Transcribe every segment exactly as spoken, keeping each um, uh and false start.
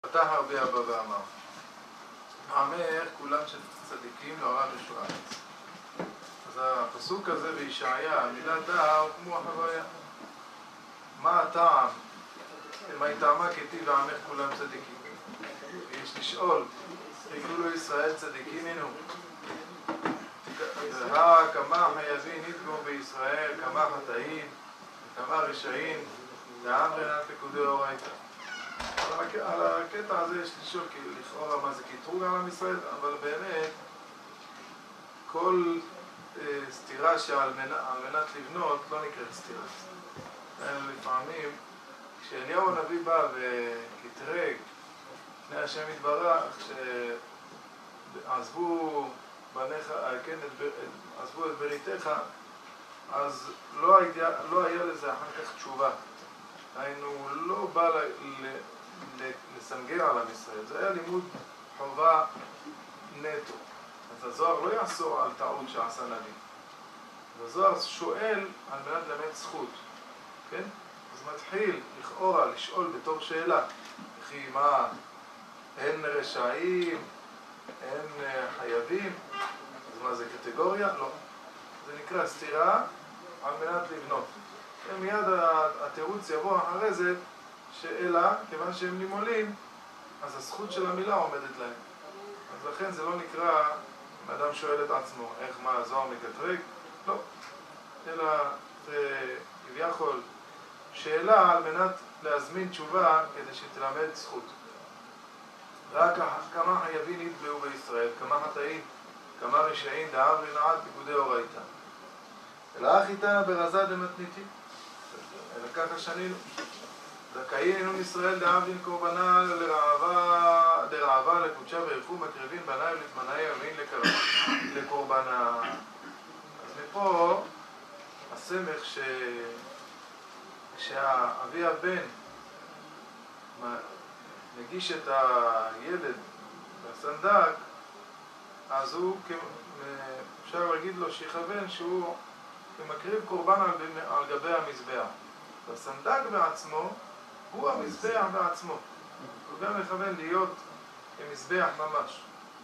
פתח הרבה אבא ואמר, אמר כולם של צדיקים לעולם ישועץ. אז הפסוק הזה בישעיה, המילה דע הוא כמו החוויה. מה הטעם? מה טעמה כתיב ועמך כולם צדיקים? יש לשאול, יקראו ישראל צדיקים הנו. כמה חייבים נתגעו בישראל, כמה חטאים, כמה רשעים, דעם רנת פקודי אורייתא. על הקטע הזה יש לשאול, כי לכאורה מה זה קטרוג על עם ישראל, אבל באמת כל אה, סתירה שעל מנ... מנת לבנות לא נקראת סתירה. לפעמים כשאליהו הנביא בא וקטרג לפני השם יתברך, שעזבו בניך, כן, עזבו את בריתך, אז לא היה, לא היה לזה אחר כך תשובה. היינו לא בא ל... ל... לסנגר על עם ישראל, זה היה לימוד חובה נטו. אז הזוהר לא יאסור על טעות שעשה נביא. הזוהר שואל על מנת ללמד זכות, כן? אז מתחיל לכאורה לשאול בתור שאלה, וכי מה, אין רשעים, אין חייבים, אז מה זה קטגוריה? לא. זה נקרא סתירה על מנת לבנות. ומיד התירוץ יבוא אחרי זה, שאלה, כיוון שהם נימולים, אז הזכות של המילה עומדת להם. אז לכן זה לא נקרא, אם אדם שואל את עצמו, איך מה הזוהר מקטרג? לא. אלא זה כביכול שאלה על מנת להזמין תשובה כדי שתלמד זכות. רק כמה חייבים נתבעו בישראל, כמה חטאים, כמה רשעים, דעם ונעד פקודי אורייתא. אלא אך איתנה ברזה דמתניתי. אלא ככה שנינו. זכאי אינון ישראל דאבין קורבנה לרעבה, דרעבה לקודשה וירפו מקריבים בניי ולזמני ימין לקורבנה. אז מפה הסמך ש... כשהאבי הבן מגיש את הילד בסנדק, אז הוא, אפשר להגיד לו שיכוון שהוא מקריב קורבן על, על גבי המזבח. בסנדק בעצמו הוא המזבח בעצמו. הוא גם מכוון להיות כמזבח ממש.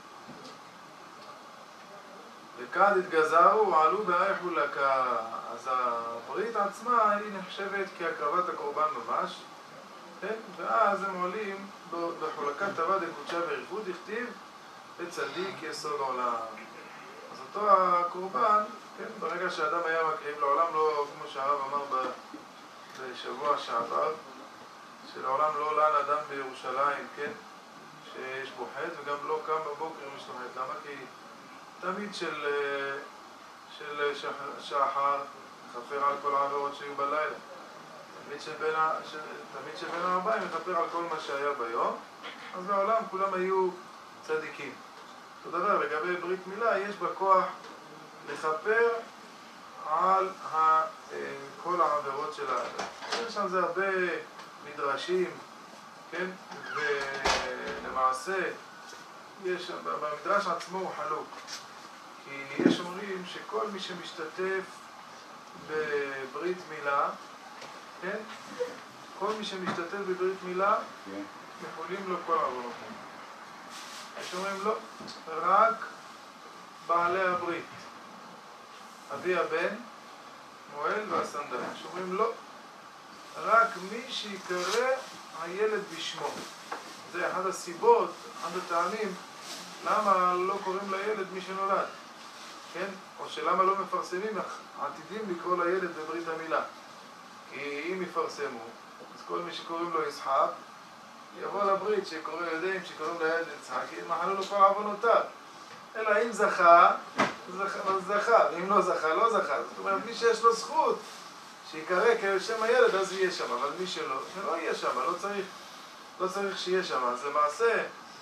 וכד התגזרו, עלו באייכו לקה. אז הברית עצמה היא נחשבת כהקרבת הקורבן ממש. כן? ואז הם עולים בחולקת טבע דקודשה וירפו דכתיב וצדיק יסוד עולם. אז אותו הקורבן, כן? ברגע שאדם היה מקריב לעולם, לא כמו שהרב אמר בשבוע שעבר, שלעולם לא לן אדם בירושלים, כן? שיש בו חטא, וגם לא קם בבוקר יש לו חטא. למה? כי תמיד של, של שחר מכפר על כל העבירות שהיו בלילה. תמיד שבין, תמיד שבין הרביים מכפר על כל מה שהיה ביום. אז בעולם כולם היו צדיקים. אותו דבר, לגבי ברית מילה, יש בה כוח לכפר על ה, כל העבירות של האדם. יש שם זה הרבה מדרשים, כן? ולמעשה, יש, במדרש עצמו הוא חלוק. כי יש אומרים שכל מי שמשתתף בברית מילה, כן? כל מי שמשתתף בברית מילה, יכולים לו כל העבירות. יש אומרים לא, רק בעלי הברית. אבי הבן, מועל והסנדק. שאומרים לא, רק מי שיקרא הילד בשמו. זה אחד הסיבות, אחד הטעמים, למה לא קוראים לילד מי שנולד. כן? או שלמה לא מפרסמים, עתידים לקרוא לילד בברית המילה. כי אם יפרסמו, אז כל מי שקוראים לו יצחק, יבוא לברית שקורא יודעים שקוראים לילד יצחק, כי מחלו לו כל עוונותיו. אלא אם זכה, זכה, זכה, ואם לא זכה, לא זכה. זאת אומרת, מי שיש לו זכות, שיקרא כשם הילד, אז יהיה שם, אבל מי שלא, שלא יהיה שם, לא צריך, לא צריך שיהיה שם. אז למעשה,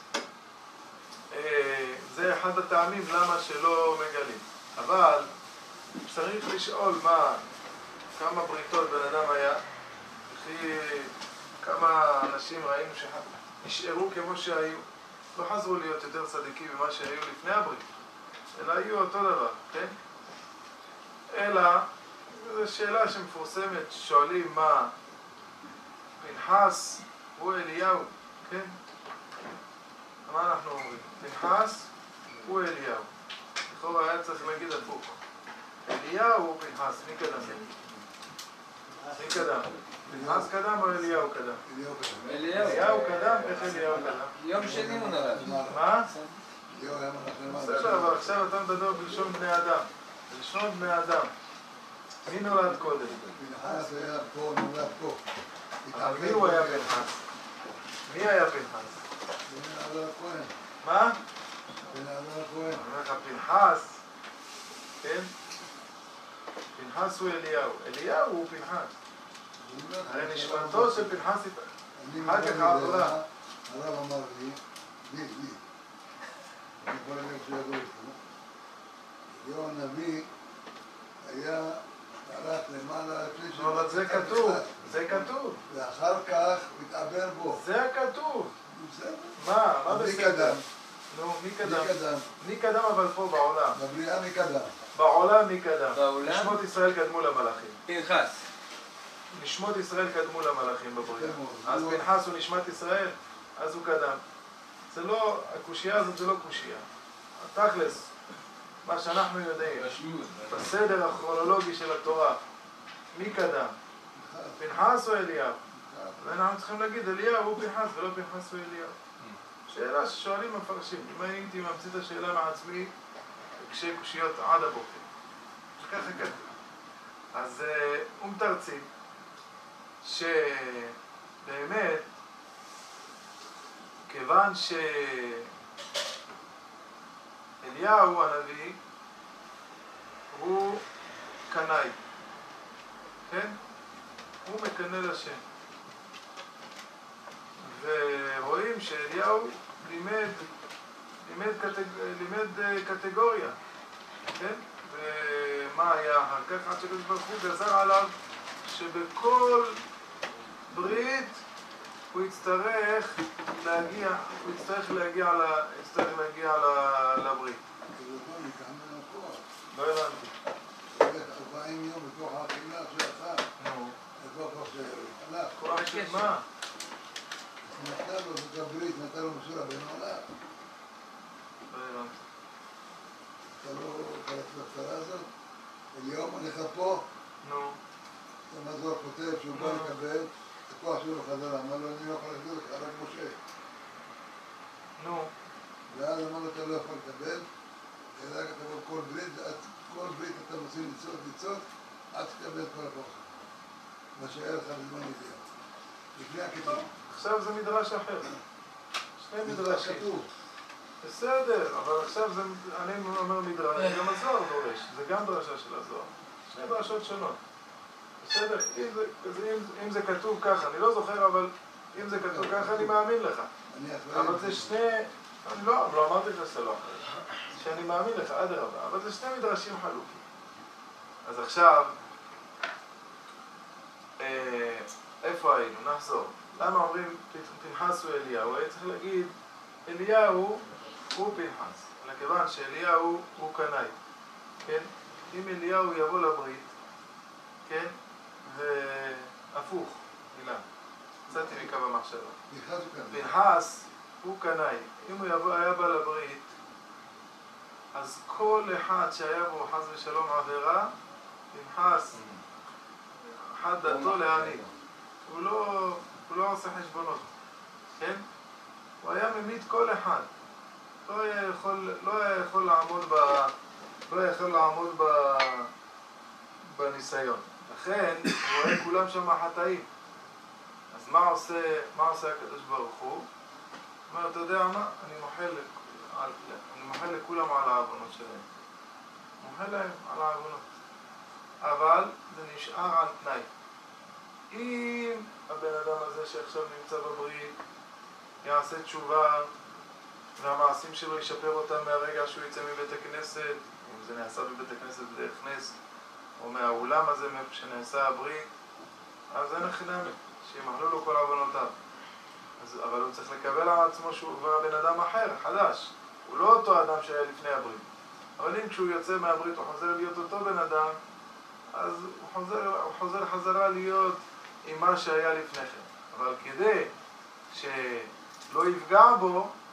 אה, זה אחד הטעמים למה שלא מגלים. אבל צריך לשאול מה, כמה בריתות בן אדם היה, וכי כמה אנשים ראינו שנשארו כמו שהיו, לא חזרו להיות יותר צדיקים ממה שהיו לפני הברית, אלא היו אותו דבר, כן? אלא, זו שאלה שמפורסמת, שואלים מה, פנחס הוא אליהו, כן? פנחס הוא אליהו. לכאורה היה צריך להגיד הפוך. אליהו הוא פנחס, מי קדם? מי קדם? פנחס קדם או אליהו קדם? אליהו קדם, איך אליהו קדם? יום שני הוא נולד. מה? בסדר, אבל עכשיו אתה מדבר בלשון בני אדם. בלשון בני אדם. מי נולד קודם? פנחס היה פה, נולד פה. אבל מי הוא היה פנחס? מי היה פנחס? בן אלעזר הכהן. מה? בן אלעזר הכהן. אני אומר לך, פנחס, כן? פנחס הוא אליהו. אליהו הוא פנחס. הרי נשמתו של פנחס אחר כך עברה. הרב אמר לי, לי, לי, אני יכול להגיד שידעו איתו, אליהו הנביא היה הלך למעלה לפני שהוא... אבל זה כתוב, זה כתוב. ואחר כך הוא התעבר בו. זה הכתוב. בסדר. מה? מה מי בסדר? קדם? נו, מי מי קדם? קדם? מי קדם אבל פה בעולם? בבריאה מי קדם? בעולם מי קדם? בעולם? נשמות ישראל קדמו למלאכים. פנחס. נשמות ישראל קדמו למלאכים בבריאה. כן, אז הוא- פנחס הוא נשמת ישראל, אז הוא קדם. זה לא, הקושייה הזאת זה לא קושייה. התכלס, מה שאנחנו יודעים, בסדר הכרונולוגי של התורה, מי קדם? פנחס או אליהו? ואנחנו צריכים להגיד, אליהו הוא פנחס ולא פנחס הוא אליהו. שאלה ששואלים המפרשים, אם הייתי ממציא את השאלה מעצמי, קשי קושיות עד הבוקר. ככה כתוב. אז אה, הוא מתרצים שבאמת, כיוון שאליהו הנביא הוא קנאי, כן? הוא מקנא לשם. ורואים שאליהו לימד, לימד, קטג... לימד קטגוריה, כן? ומה היה אחר כך? עד שקדוש ברוך הוא גזר עליו שבכל ברית הוא יצטרך להגיע, הוא יצטרך להגיע, ל... יצטרך להגיע ל... לברית. לא הבנתי. ארבעים יום בתוך האכילה שאכל. נו. בתוך הלך. כוח של מה? נתן לו את הברית, נתן לו משה רבנו עליו. לא הבנתי. אתה לא קראת לקצרה הזאת? אליהו מלך פה, נו. המזור כותב שהוא בא לקבל את הכוח שלו חזרה. אמר לו, אני לא יכול להחזיר לך, רק משה. נו. ואז אמר לו, אתה לא יכול לקבל, אלא כתבו כל ברית, כל ברית אתה מוציא לצעות, לצעות, עד שתקבל את כל הכוח. מה שהיה לך בזמן ידיעה. לפני הכתוב. עכשיו זה מדרש אחר. שני זה מדרשים. כתוב. בסדר, אבל עכשיו זה, אני אומר מדרש, גם הזוהר דורש, זה גם דרשה של הזוהר. שני דרשות שונות. בסדר? אם זה, אם, אם זה כתוב ככה, אני לא זוכר, אבל אם זה כתוב ככה, אני מאמין לך. אני אחראי. אבל זה שני... אני לא, לא אמרתי לך שלא אחראי. שאני מאמין לך, אדרבה, אבל זה שני מדרשים חלוקים. אז עכשיו, אה, איפה היינו? נחזור. למה אומרים פנחס הוא אליהו? היה צריך להגיד, אליהו הוא פנחס. אלא כיוון שאליהו הוא קנאי. כן? אם אליהו יבוא לברית, כן? והפוך, מילה. יצאתי מקו המחשבה. פנחס הוא כאן. פנחס הוא קנאי. אם הוא יבוא, היה בא לברית, אז כל אחד שהיה בו חס ושלום עבירה, פנחס, אחד דתו להעניק. הוא לא, הוא לא עושה חשבונות, כן? הוא היה ממית כל אחד. לא היה יכול, לא היה יכול לעמוד ב... לא היה יכול לעמוד ב... בניסיון. לכן, הוא רואה כולם שם חטאים. אז מה עושה, מה עושה הקדוש ברוך הוא? הוא אומר, אתה יודע מה? אני מוחל, על, אני מוחל לכולם על העוונות שלהם. מוחל להם על העוונות. אבל זה נשאר על תנאי. אם הבן אדם הזה שעכשיו נמצא בברית יעשה תשובה והמעשים שלו ישפר אותם מהרגע שהוא יצא מבית הכנסת, אם זה נעשה בבית הכנסת בדרך נס, או מהאולם הזה מאיפה שנעשה הברית, אז אין חינמי, שימחלו לו כל עוונותיו. אז, אבל הוא צריך לקבל על עצמו שהוא כבר בן אדם אחר, חדש. הוא לא אותו אדם שהיה לפני הברית. אבל אם כשהוא יוצא מהברית הוא חוזר להיות אותו בן אדם, אז הוא חוזר, הוא חוזר חזרה להיות עם מה שהיה לפני כן. אבל כדי שלא יפגע בו,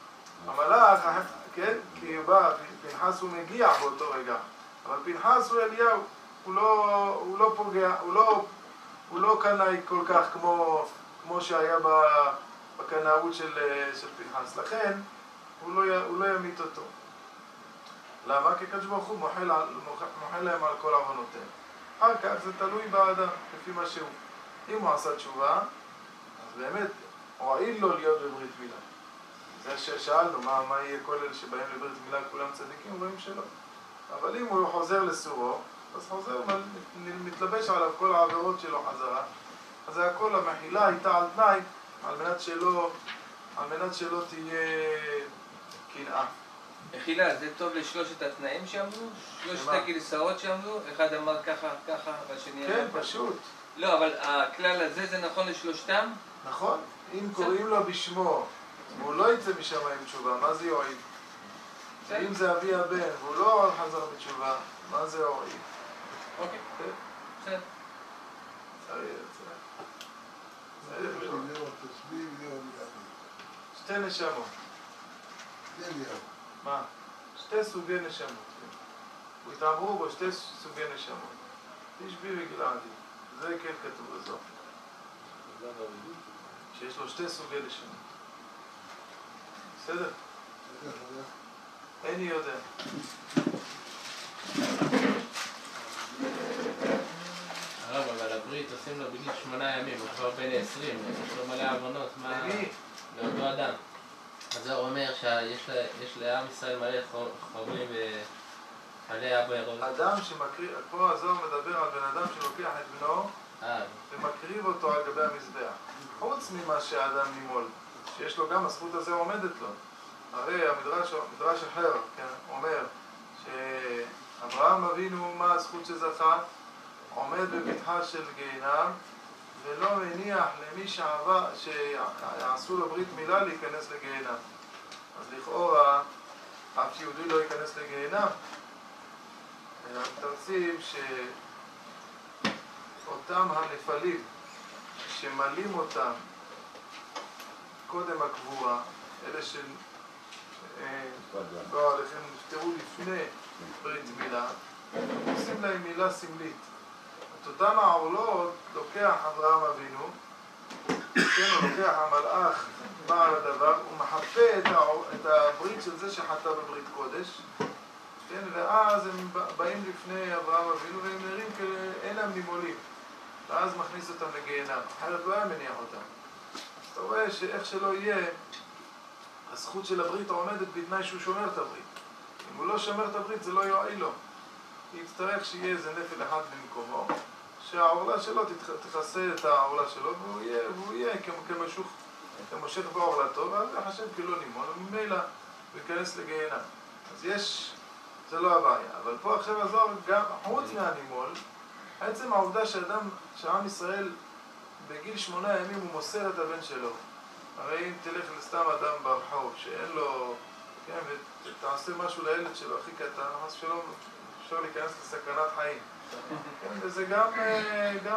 המלאך, כן? כי הוא בא, פנחס הוא מגיע באותו רגע. אבל פנחס הוא אליהו, הוא לא, הוא לא פוגע, הוא לא, הוא לא קנאי כל כך כמו, כמו שהיה בקנאות של, של פנחס. לכן, הוא לא, הוא לא ימית אותו. למה? כי הקדוש ברוך הוא מוחל, מוחל להם על כל עוונותיהם. אחר כך זה תלוי באדם, לפי מה שהוא. אם הוא עשה תשובה, אז באמת, הועיל לו להיות בברית מילה. זה ששאלנו, מה, מה יהיה כל אלה שבאים לברית מילה, כולם צדיקים, רואים שלא. אבל אם הוא חוזר לסורו, אז חוזר, מתלבש עליו כל העבירות שלו חזרה. אז זה הכל, המחילה הייתה על תנאי, על מנת שלא, על מנת שלא תהיה קנאה. מחילה, זה טוב לשלושת התנאים שאמרו? שלושת הגרסאות שאמרו? אחד אמר ככה, ככה, והשני אמר כן, ככה. פשוט. לא, אבל הכלל הזה זה נכון לשלושתם? נכון. אם קוראים לו בשמו, והוא לא יצא משם עם תשובה, מה זה יועיל? ואם זה אבי הבן, והוא לא חזר בתשובה, מה זה יועיל? אוקיי. בסדר. שתי נשמות. מה? שתי סוגי נשמות. והתעברו בו שתי סוגי נשמות. תשבי וגלעדי. זה כן כתוב בזו. שיש לו שתי סוגי נשמות. בסדר? איני יודע. הרב, אבל הברית עושים לו בגיל שמונה ימים, הוא כבר בן עשרים, יש לו מלא עוונות, מה... למי? לאותו אדם. אז זה אומר שיש לעם ישראל מלא חורבים ומלא עבירות. אדם שמקריב, פה הזוהר מדבר על בן אדם שלוקח את בנו ומקריב אותו על גבי המזבח. חוץ ממה שהאדם נימול, שיש לו גם הזכות הזה עומדת לו. הרי המדרש, המדרש אחר, כן, אומר שאברהם אבינו, מה הזכות שזכה? עומד בבטחה של גיהינום ולא מניח למי שעבר, שיעשו לו ברית מילה להיכנס לגיהינום. אז לכאורה, אף יהודי לא ייכנס לגיהינום. תרצים שאותם הנפלים שמלים אותם קודם הקבורה, אלה של לא עליכם נפטרו לפני ברית מילה, עושים להם מילה סמלית. את אותם העולות לוקח אברהם אבינו, כן, הוא לוקח המלאך בעל הדבר, הוא מחפה את, את הברית של זה שחטא בברית קודש, כן, ואז הם באים לפני אברהם אבינו והם נראים כאין להם נימולים, ואז מכניס אותם לגיהינום, אחרת לא היה מניח אותם. אז אתה רואה שאיך שלא יהיה, הזכות של הברית עומדת בתנאי שהוא שומר את הברית. אם הוא לא שומר את הברית זה לא יועיל לו. יצטרך שיהיה איזה נפל אחד במקומו, שהעורלה שלו תכסה את העורלה שלו, והוא יהיה, והוא יהיה כמשוך, כמשך בעורלתו, ואז יחשב כאילו נימון, וממילא הוא ייכנס לגיהינום. אז יש, זה לא הבעיה. אבל פה עכשיו הזוהר, גם חוץ מהנימול, עצם העובדה שאדם, שעם ישראל בגיל שמונה ימים הוא מוסר את הבן שלו. הרי אם תלך לסתם אדם ברחוב שאין לו, כן, ותעשה משהו לילד שלו, הכי קטן, חס ושלום, אפשר להיכנס לסכנת חיים. כן, וזה גם, גם,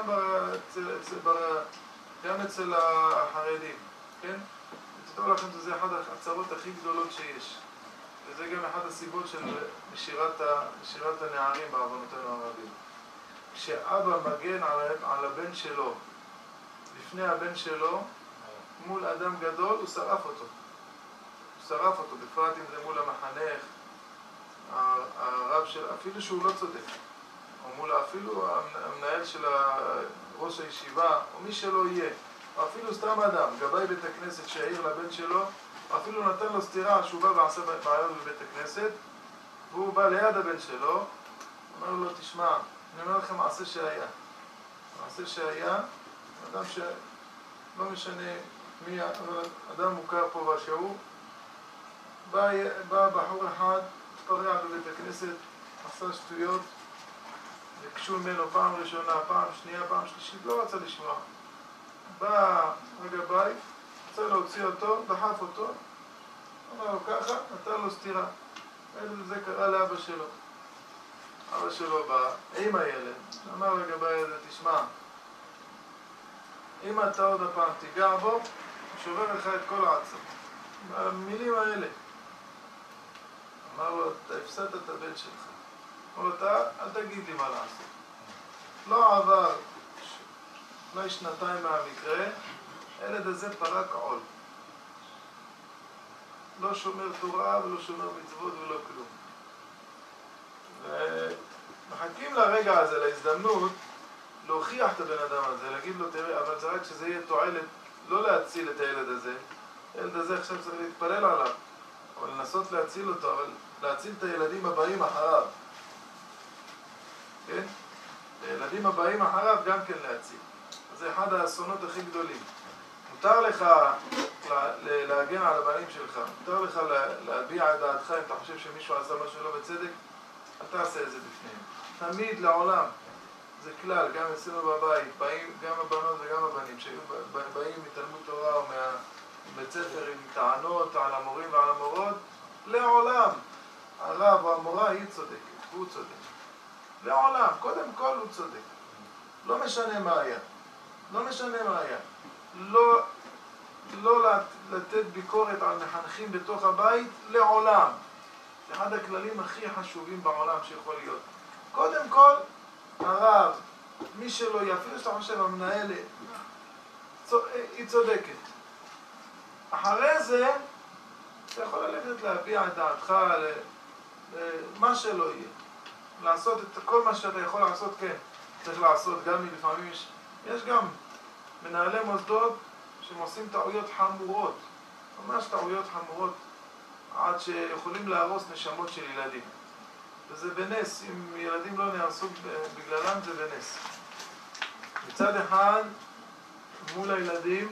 בר, גם אצל החרדים, כן? תדעו לכם שזה אחד הצרות הכי גדולות שיש. וזה גם אחד הסיבות של משירת, משירת הנערים בעוונותינו הרבים. כשאבא מגן על, על הבן שלו, לפני הבן שלו, מול אדם גדול, הוא שרף אותו. הוא שרף אותו, בפרט אם זה מול המחנך, הרב של, אפילו שהוא לא צודק. או מול אפילו המנהל של ראש הישיבה, או מי שלא יהיה. או אפילו סתם אדם, גבאי בית הכנסת שהעיר לבן שלו, או אפילו נתן לו סתירה שהוא בא ועשה בעיות בבית הכנסת, והוא בא ליד הבן שלו, אומר לו, תשמע, אני אומר לכם מעשה שהיה. מעשה שהיה, אדם שלא משנה מי, אבל אדם מוכר פה בשיעור, בא, בא בחור אחד, התפרע בבית הכנסת, עשה שטויות, ביקשו ממנו פעם ראשונה, פעם שנייה, פעם שלישית, לא רצה לשמוע. בא הגבאי, רצה להוציא אותו, דחף אותו, אמר לו ככה, נתן לו סתירה. זה קרה לאבא שלו. אבא שלו בא עם הילד, אמר לגבאי הזה, תשמע, אם אתה עוד הפעם תיגע בו, הוא שובר לך את כל העצם. המילים האלה. אמר לו, אתה הפסדת את הבן שלך. אמר לו, אתה, אל תגיד לי מה לעשות. לא עבר, אולי שנתיים מהמקרה, הילד הזה פרק עול. לא שומר תורה ולא שומר מצוות ולא כלום. ומחכים לרגע הזה, להזדמנות, להוכיח את הבן אדם הזה, להגיד לו, תראה, אבל זה רק שזה יהיה תועלת, לא להציל את הילד הזה. הילד הזה עכשיו צריך להתפלל עליו, אבל לנסות להציל אותו, אבל להציל את הילדים הבאים אחריו. כן? הילדים הבאים אחריו גם כן להציל. זה אחד האסונות הכי גדולים. מותר לך להגן על הבנים שלך, מותר לך להביע את דעתך אם אתה חושב שמישהו עשה משהו לא בצדק, אל תעשה את זה בפניהם. תמיד לעולם, זה כלל, גם אצלנו בבית, באים גם הבנות וגם הבנים שהיו באים מתלמוד תורה או מבית ספר עם טענות על המורים ועל המורות, לעולם, הרב או המורה היא צודקת, הוא צודק. לעולם, קודם כל הוא צודק. לא משנה מה היה. לא משנה מה היה. לא, לא לתת ביקורת על מחנכים בתוך הבית, לעולם. זה אחד הכללים הכי חשובים בעולם שיכול להיות. קודם כל, הרב, מי שלא יהיה, אפילו שאתה חושב, המנהל, היא צודקת. אחרי זה, אתה יכול ללכת להביע את דעתך, מה שלא יהיה. לעשות את כל מה שאתה יכול לעשות, כן. צריך לעשות גם אם לפעמים יש, יש גם מנהלי מוסדות שהם עושים טעויות חמורות, ממש טעויות חמורות, עד שיכולים להרוס נשמות של ילדים. וזה בנס, אם ילדים לא נהרסו בגללם זה בנס. מצד אחד, מול הילדים,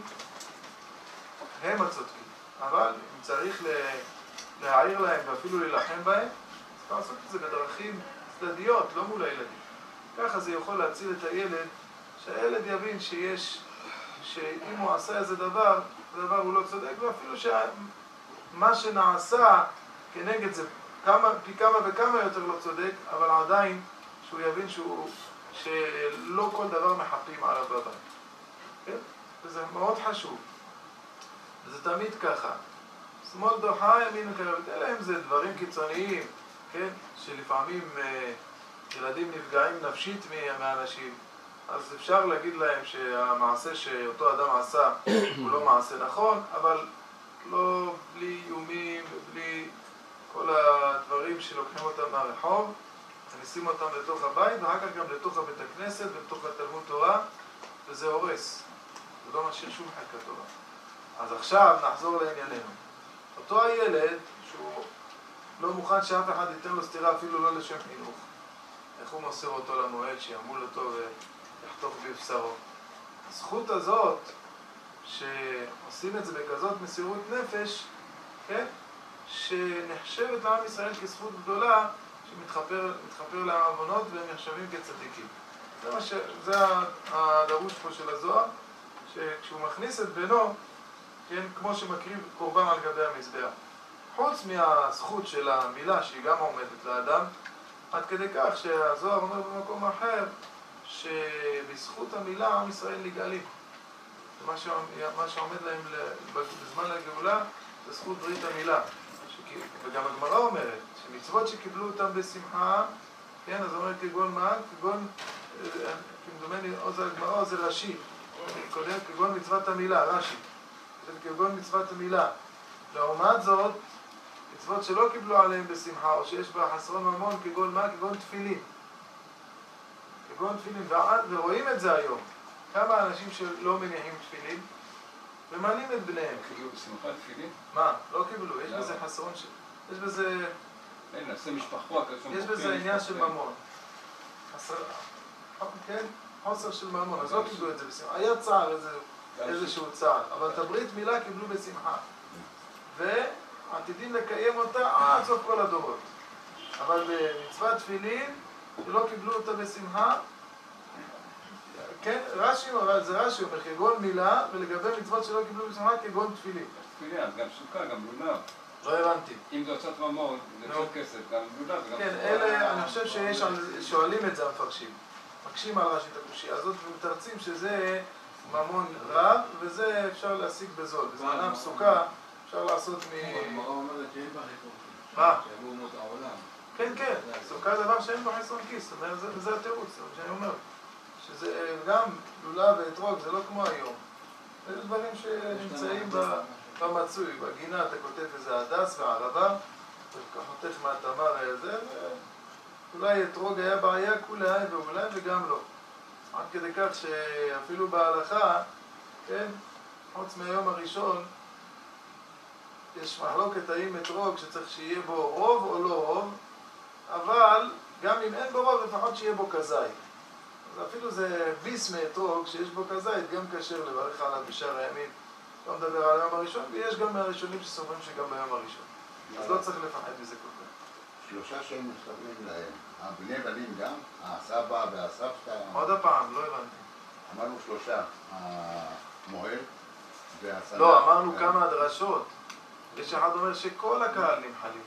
הם הצודקים. אבל אם צריך להעיר להם ואפילו להילחם בהם, צריך לעשות את זה בדרכים צדדיות, לא מול הילדים. ככה זה יכול להציל את הילד, שהילד יבין שיש, שאם הוא עשה איזה דבר, דבר הוא לא צודק, ואפילו שמה שנעשה כנגד זה כמה, פי כמה וכמה יותר לא צודק, אבל עדיין שהוא יבין שהוא, שלא כל דבר מחפים עליו בבית. כן? וזה מאוד חשוב. וזה תמיד ככה. שמאל דוחה, ימין מקרבת. אלה הם זה דברים קיצוניים, כן? שלפעמים אה, ילדים נפגעים נפשית מהאנשים. אז אפשר להגיד להם שהמעשה שאותו אדם עשה הוא לא מעשה נכון, אבל לא בלי איומים ובלי כל הדברים שלוקחים אותם מהרחוב, מכניסים אותם לתוך הבית ואחר כך גם לתוך הבית הכנסת ולתוך התלמוד תורה, וזה הורס. זה לא משאיר שום חלקת תורה. אז עכשיו נחזור לענייננו. אותו הילד שהוא לא מוכן שאף אחד ייתן לו סתירה אפילו לא לשם חינוך. איך הוא מוסר אותו למועד שימול אותו ויחתוך בבשרו. הזכות הזאת שעושים את זה בכזאת מסירות נפש, כן? שנחשבת לעם ישראל כזכות גדולה שמתחפר מתחפר לעוונות והם נחשבים כצדיקים. זה מה ש... זה הדרוש פה של הזוהר, שכשהוא מכניס את בנו, כן, כמו שמקריב קורבן על גבי המזבח. חוץ מהזכות של המילה שהיא גם עומדת לאדם, עד כדי כך שהזוהר אומר במקום אחר שבזכות המילה עם ישראל נגאלים. מה מה שעומד להם בזמן הגאולה זה זכות ברית המילה. וגם הגמרא אומרת שמצוות שקיבלו אותם בשמחה, כן, אז אומרת כגון מה? כגון, כמדומני, או זה הגמרא או זה רש"י, קודם כגון מצוות המילה, רש"י, כגון מצוות המילה. לעומת זאת, מצוות שלא קיבלו עליהם בשמחה, או שיש בה חסרון ממון, כגון מה? כגון תפילין. כגון תפילין, ורואים את זה היום. כמה אנשים שלא מניחים תפילין, ומעלים את בניהם. קיבלו בשמחה תפילין? מה? לא קיבלו, יש בזה חסרון של... יש בזה... אין, נעשה משפחות. יש בזה עניין של ממון. חסר... כן? חוסר של ממון, אז לא קיבלו את זה בשמחה. היה צער, איזשהו צער, אבל את הברית מילה קיבלו בשמחה. ועתידים לקיים אותה עד סוף כל הדורות. אבל במצוות תפילין, שלא קיבלו אותה בשמחה, כן, רש"י, אבל זה רש"י, אומר כגון מילה, ולגבי מצוות שלא קיבלו בשמחה, כגון תפילין. תפילין, גם סוכה, גם לונה. לא הבנתי. אם זה הוצאת ממון, זה הוצאת כסף, גם לונה וגם... כן, אלה, אני חושב שיש, שואלים את זה המפרשים. מקשים על רש"י את הקושיה הזאת, ומתרצים שזה ממון רב, וזה אפשר להשיג בזול. בזמנם סוכה, אפשר לעשות מ... הגמרא אומרת שאין בה חיתוך. מה? שיבואו אומות העולם. כן, כן, סוכה דבר שאין בו חסרון כיס, זאת אומרת, זה, זה התירוץ, זה מה שאני אומר. שזה גם לולב ואתרוג, זה לא כמו היום. זה דברים שנמצאים במצוי, בגינה, אתה כותב איזה הדס וערבה, וחותך מהתמר הזה, ואולי אתרוג היה בעיה כולי ואולי וגם לא. עד כדי כך שאפילו בהלכה, כן, חוץ מהיום הראשון, יש מחלוקת האם אתרוג שצריך שיהיה בו רוב או לא רוב, אבל גם אם אין בו רוב, לפחות שיהיה בו כזית. אז אפילו זה ביס מאתרוג שיש בו כזית, גם קשר לברך עליו בשאר הימים. לא מדבר על היום הראשון, ויש גם מהראשונים שסוברים שגם ביום הראשון. אז לא צריך לפחד מזה כל כך. שלושה שהם מתכוונים להם, הבני בנים גם, הסבא והסבתא. עוד הפעם, לא הבנתי. אמרנו שלושה, המוהל והסנדק. לא, אמרנו כמה דרשות. יש אחד אומר שכל הקהל נמחלים.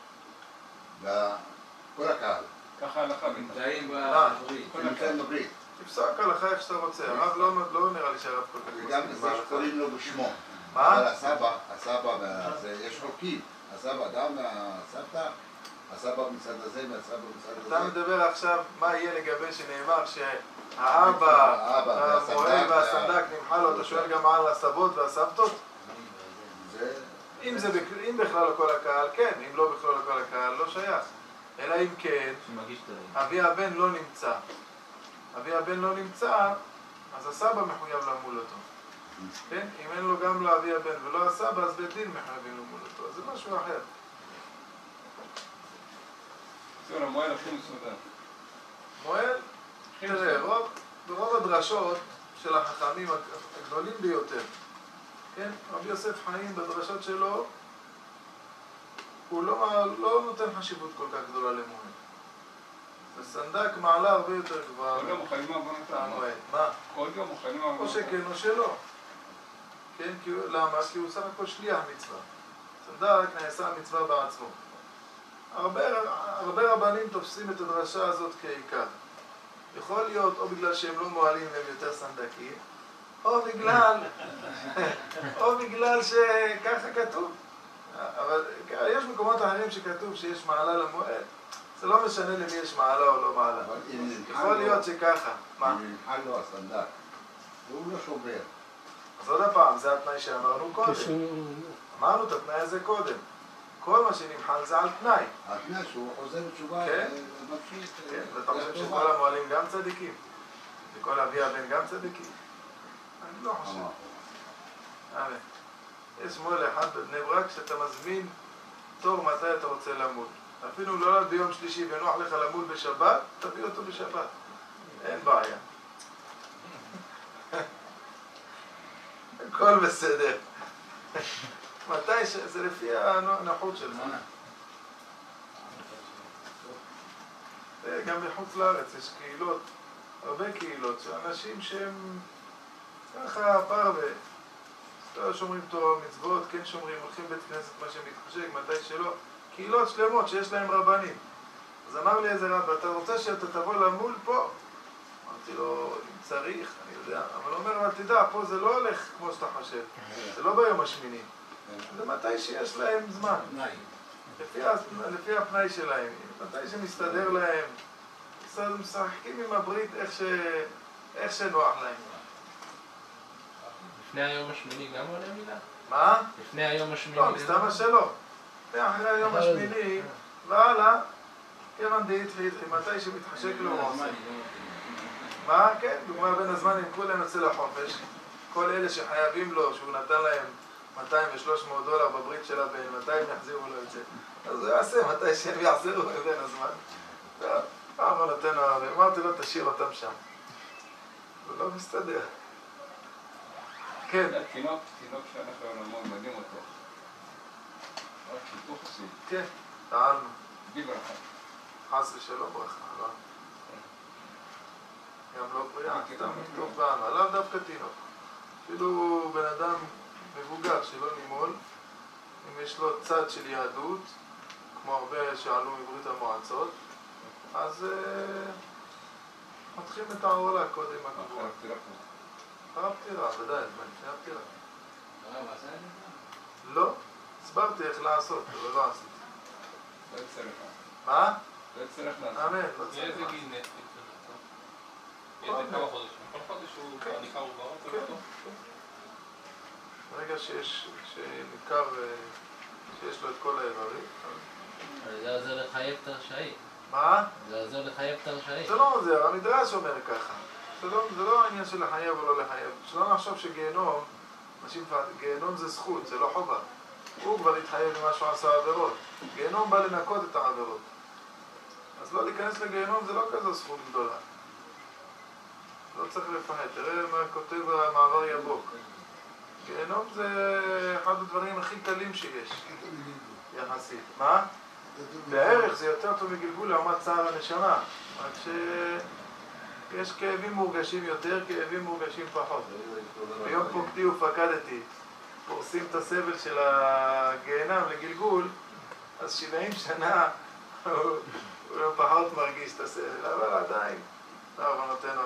כל הקהל. ככה ההלכה בטח. נמצאים מה? בברית. כל נמצאים בברית. תפסק הלכה איך שאתה רוצה. הרב לא, לא נראה לי שהרב כל כך וגם מסכים זה בהלכה. שקוראים לו בשמו. מה? אבל הסבא, הסבא, זה, יש חוקים. הסבא גם והסבתא, הסבא מצד הזה והסבא מצד הזה. אתה מדבר עכשיו מה יהיה לגבי שנאמר שהאבא, האבא המוהל והסנדק נמחל לו, אתה שואל גם על הסבות והסבתות? זה... אם זה בכ- אם בכלל לכל הקהל, כן, אם לא בכלל לכל הקהל, לא שייך. אלא אם כן, שמגיש את הדין. אבי הבן לא נמצא. אבי הבן לא נמצא, אז הסבא מחויב למול אותו. כן? אם אין לו גם לאבי הבן ולא הסבא, אז בית דין מחויבים למול אותו. אז זה משהו אחר. זה המועל הכי מסודר. מועל, תראה, רוב, ברוב הדרשות של החכמים הגדולים ביותר, כן? רבי יוסף חיים בדרשות שלו, הוא לא, לא נותן חשיבות כל כך גדולה למועל. וסנדק מעלה הרבה יותר גבוהה. כל יום אוכלים עבודת המועל. מה? כל יום אוכלים עבודת או שכן או שלא. כן? כי הוא, למה? כי הוא סך הכל שליח מצווה. סנדק נעשה מצווה בעצמו. הרבה, הרבה רבנים תופסים את הדרשה הזאת כעיקר. יכול להיות או בגלל שהם לא מועלים והם יותר סנדקים, או בגלל, או בגלל שככה כתוב. אבל יש מקומות אחרים שכתוב שיש מעלה למועל. זה לא משנה למי יש מעלה או לא מעלה. אבל אם נמחל יכול לו- להיות שככה. מה? אם נמחל לו הסנדק, והוא לא שובר. אז עוד הפעם, זה התנאי שאמרנו קודם. אמרנו את התנאי הזה קודם. כל מה שנמחל זה על תנאי. התנאי שהוא חוזר בתשובה, כן. וממשיך. כן? ואתה חושב שכל המועלים גם צדיקים? וכל אבי הבן גם צדיקים? אני לא חושב. אמן. יש מועל אחד בבני ברק שאתה מזמין תור מתי אתה רוצה למול. אפילו לא ביום שלישי ונוח לך למול בשבת, תביא אותו בשבת. אין בעיה. הכל בסדר. מתי ש... זה לפי הנוחות שלך. גם בחוץ לארץ יש קהילות, הרבה קהילות, שאנשים שהם ככה פרווה, לא שומרים תורה ומצוות, כן שומרים, הולכים בית כנסת מה שמתחשק, מתי שלא, קהילות שלמות שיש להם רבנים. אז אמר לי איזה רב, אתה רוצה שאתה תבוא למול פה? אמרתי לו, אם צריך, אני יודע, אבל הוא אומר, אבל תדע, פה זה לא הולך כמו שאתה חושב, זה לא ביום השמיני, זה מתי שיש להם זמן, לפי, לפי הפנאי שלהם, מתי שמסתדר להם, משחקים עם הברית איך, ש... איך שנוח להם. לפני היום השמיני גם עולה מילה? מה? לפני היום השמיני? לא, מסתמה שלא. ואחרי היום השמיני, והלאה, כיוון דאיתחית, מתי שמתחשק לו הוא עושה. מה? כן, דוגמה בין הזמנים, כולם יוצא לחופש. כל אלה שחייבים לו, שהוא נתן להם מאתיים ושלוש מאות דולר בברית של הבן, מתי הם יחזירו לו את זה? אז הוא יעשה מתי שהם יחזירו בין הזמן. טוב, פעם הוא נותן לו, אמרתי לו, תשאיר אותם שם. זה לא מסתדר. כן. תינוק, תינוק שהלך לעולמו, מדהים אותו. רק שיתוף עושים. כן, טענו. בלי ברכה. חס ושלום ברכה, לא? גם לא פריאה, סתם טוב בעמה, לאו דווקא תינוק. אפילו בן אדם מבוגר שלא נימול, אם יש לו צד של יהדות, כמו הרבה שעלו מברית המועצות, אז מתחילים את העורלה קודם הקבוע. אחר הפטירה, ודאי, לפני הפטירה. לא, הסברתי איך לעשות, אבל לא עשיתי. לא יצא לך. מה? לא יצא לך לעשות. אמן, לא צריך. מאיזה גיל נטפליקס זה נמצא? איזה כמה חודשים? כל חודש הוא כבר ניכר עוברות? כן. ברגע שיש, שניכר, שיש לו את כל האיברים. זה עוזר לחייב את הרשעים. מה? זה עוזר לחייב את הרשעים. זה לא עוזר, המדרש אומר ככה. זה לא, זה לא העניין של לחייב או לא לחייב. שלא נחשוב שגיהנום, אנשים, גיהנום זה זכות, זה לא חובה. הוא כבר התחייב למה שהוא עשה עבירות. גיהנום בא לנקות את העבירות. אז לא להיכנס לגיהנום זה לא כזו זכות גדולה. לא צריך לפחד. תראה מה כותב המעבר יבוק. גיהנום זה אחד הדברים הכי קלים שיש. יחסית. מה? בערך זה יותר טוב מגלגול לעומת צער הנשמה. רק שיש כאבים מורגשים יותר, כאבים מורגשים פחות. ביום פוקדי ופקדתי. פורסים את הסבל של הגיהנם לגלגול, אז שבעים שנה הוא לא פחות מרגיש את הסבל, אבל עדיין, בעוונותינו.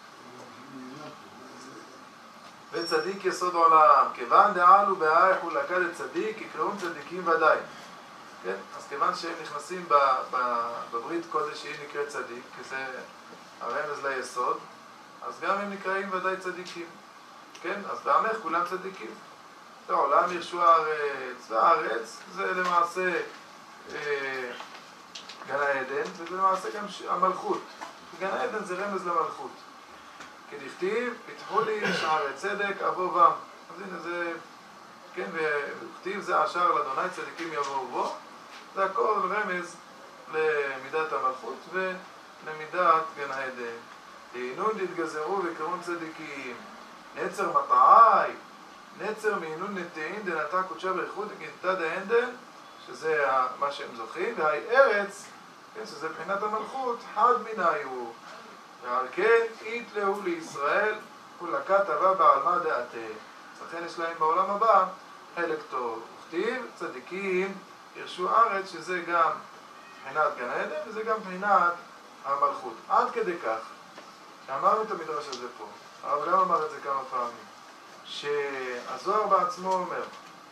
וצדיק יסוד עולם, כיוון דעלו באייך ולקד את צדיק, יקראום צדיקים ודאי. כן? אז כיוון שהם נכנסים בברית קודש שהיא נקראת צדיק, כי זה הרמז ליסוד, אז גם הם נקראים ודאי צדיקים. כן? אז בעמך כולם צדיקים. העולם ירשו הארץ, והארץ זה למעשה אה, גן העדן, וזה למעשה גם המלכות. גן העדן זה רמז למלכות. כדכתיב, פיתחו לי שערי צדק אבוא בם. אז הנה זה, כן, וכתיב זה השער לאדוני צדיקים יבואו בו. זה הכל רמז למידת המלכות ולמידת גן העדן. תהינון תתגזרו וקרון צדיקים. נצר מטעי. נצר מעינון נטעין דנתה קודשה בייחוד גנתה דהנדן, שזה מה שהם זוכים, והי ארץ, כן, שזה מבחינת המלכות, חד מיני הוא. ועל כן יתלהו לישראל ולקט הבא בעלמא דעתה. לכן יש להם בעולם הבא חלק טוב. וכתיב צדיקים ירשו ארץ, שזה גם מבחינת גן עדן וזה גם מבחינת המלכות. עד כדי כך, שאמרנו את המדרש הזה פה, הרב גם אמר את זה כמה פעמים, שהזוהר בעצמו אומר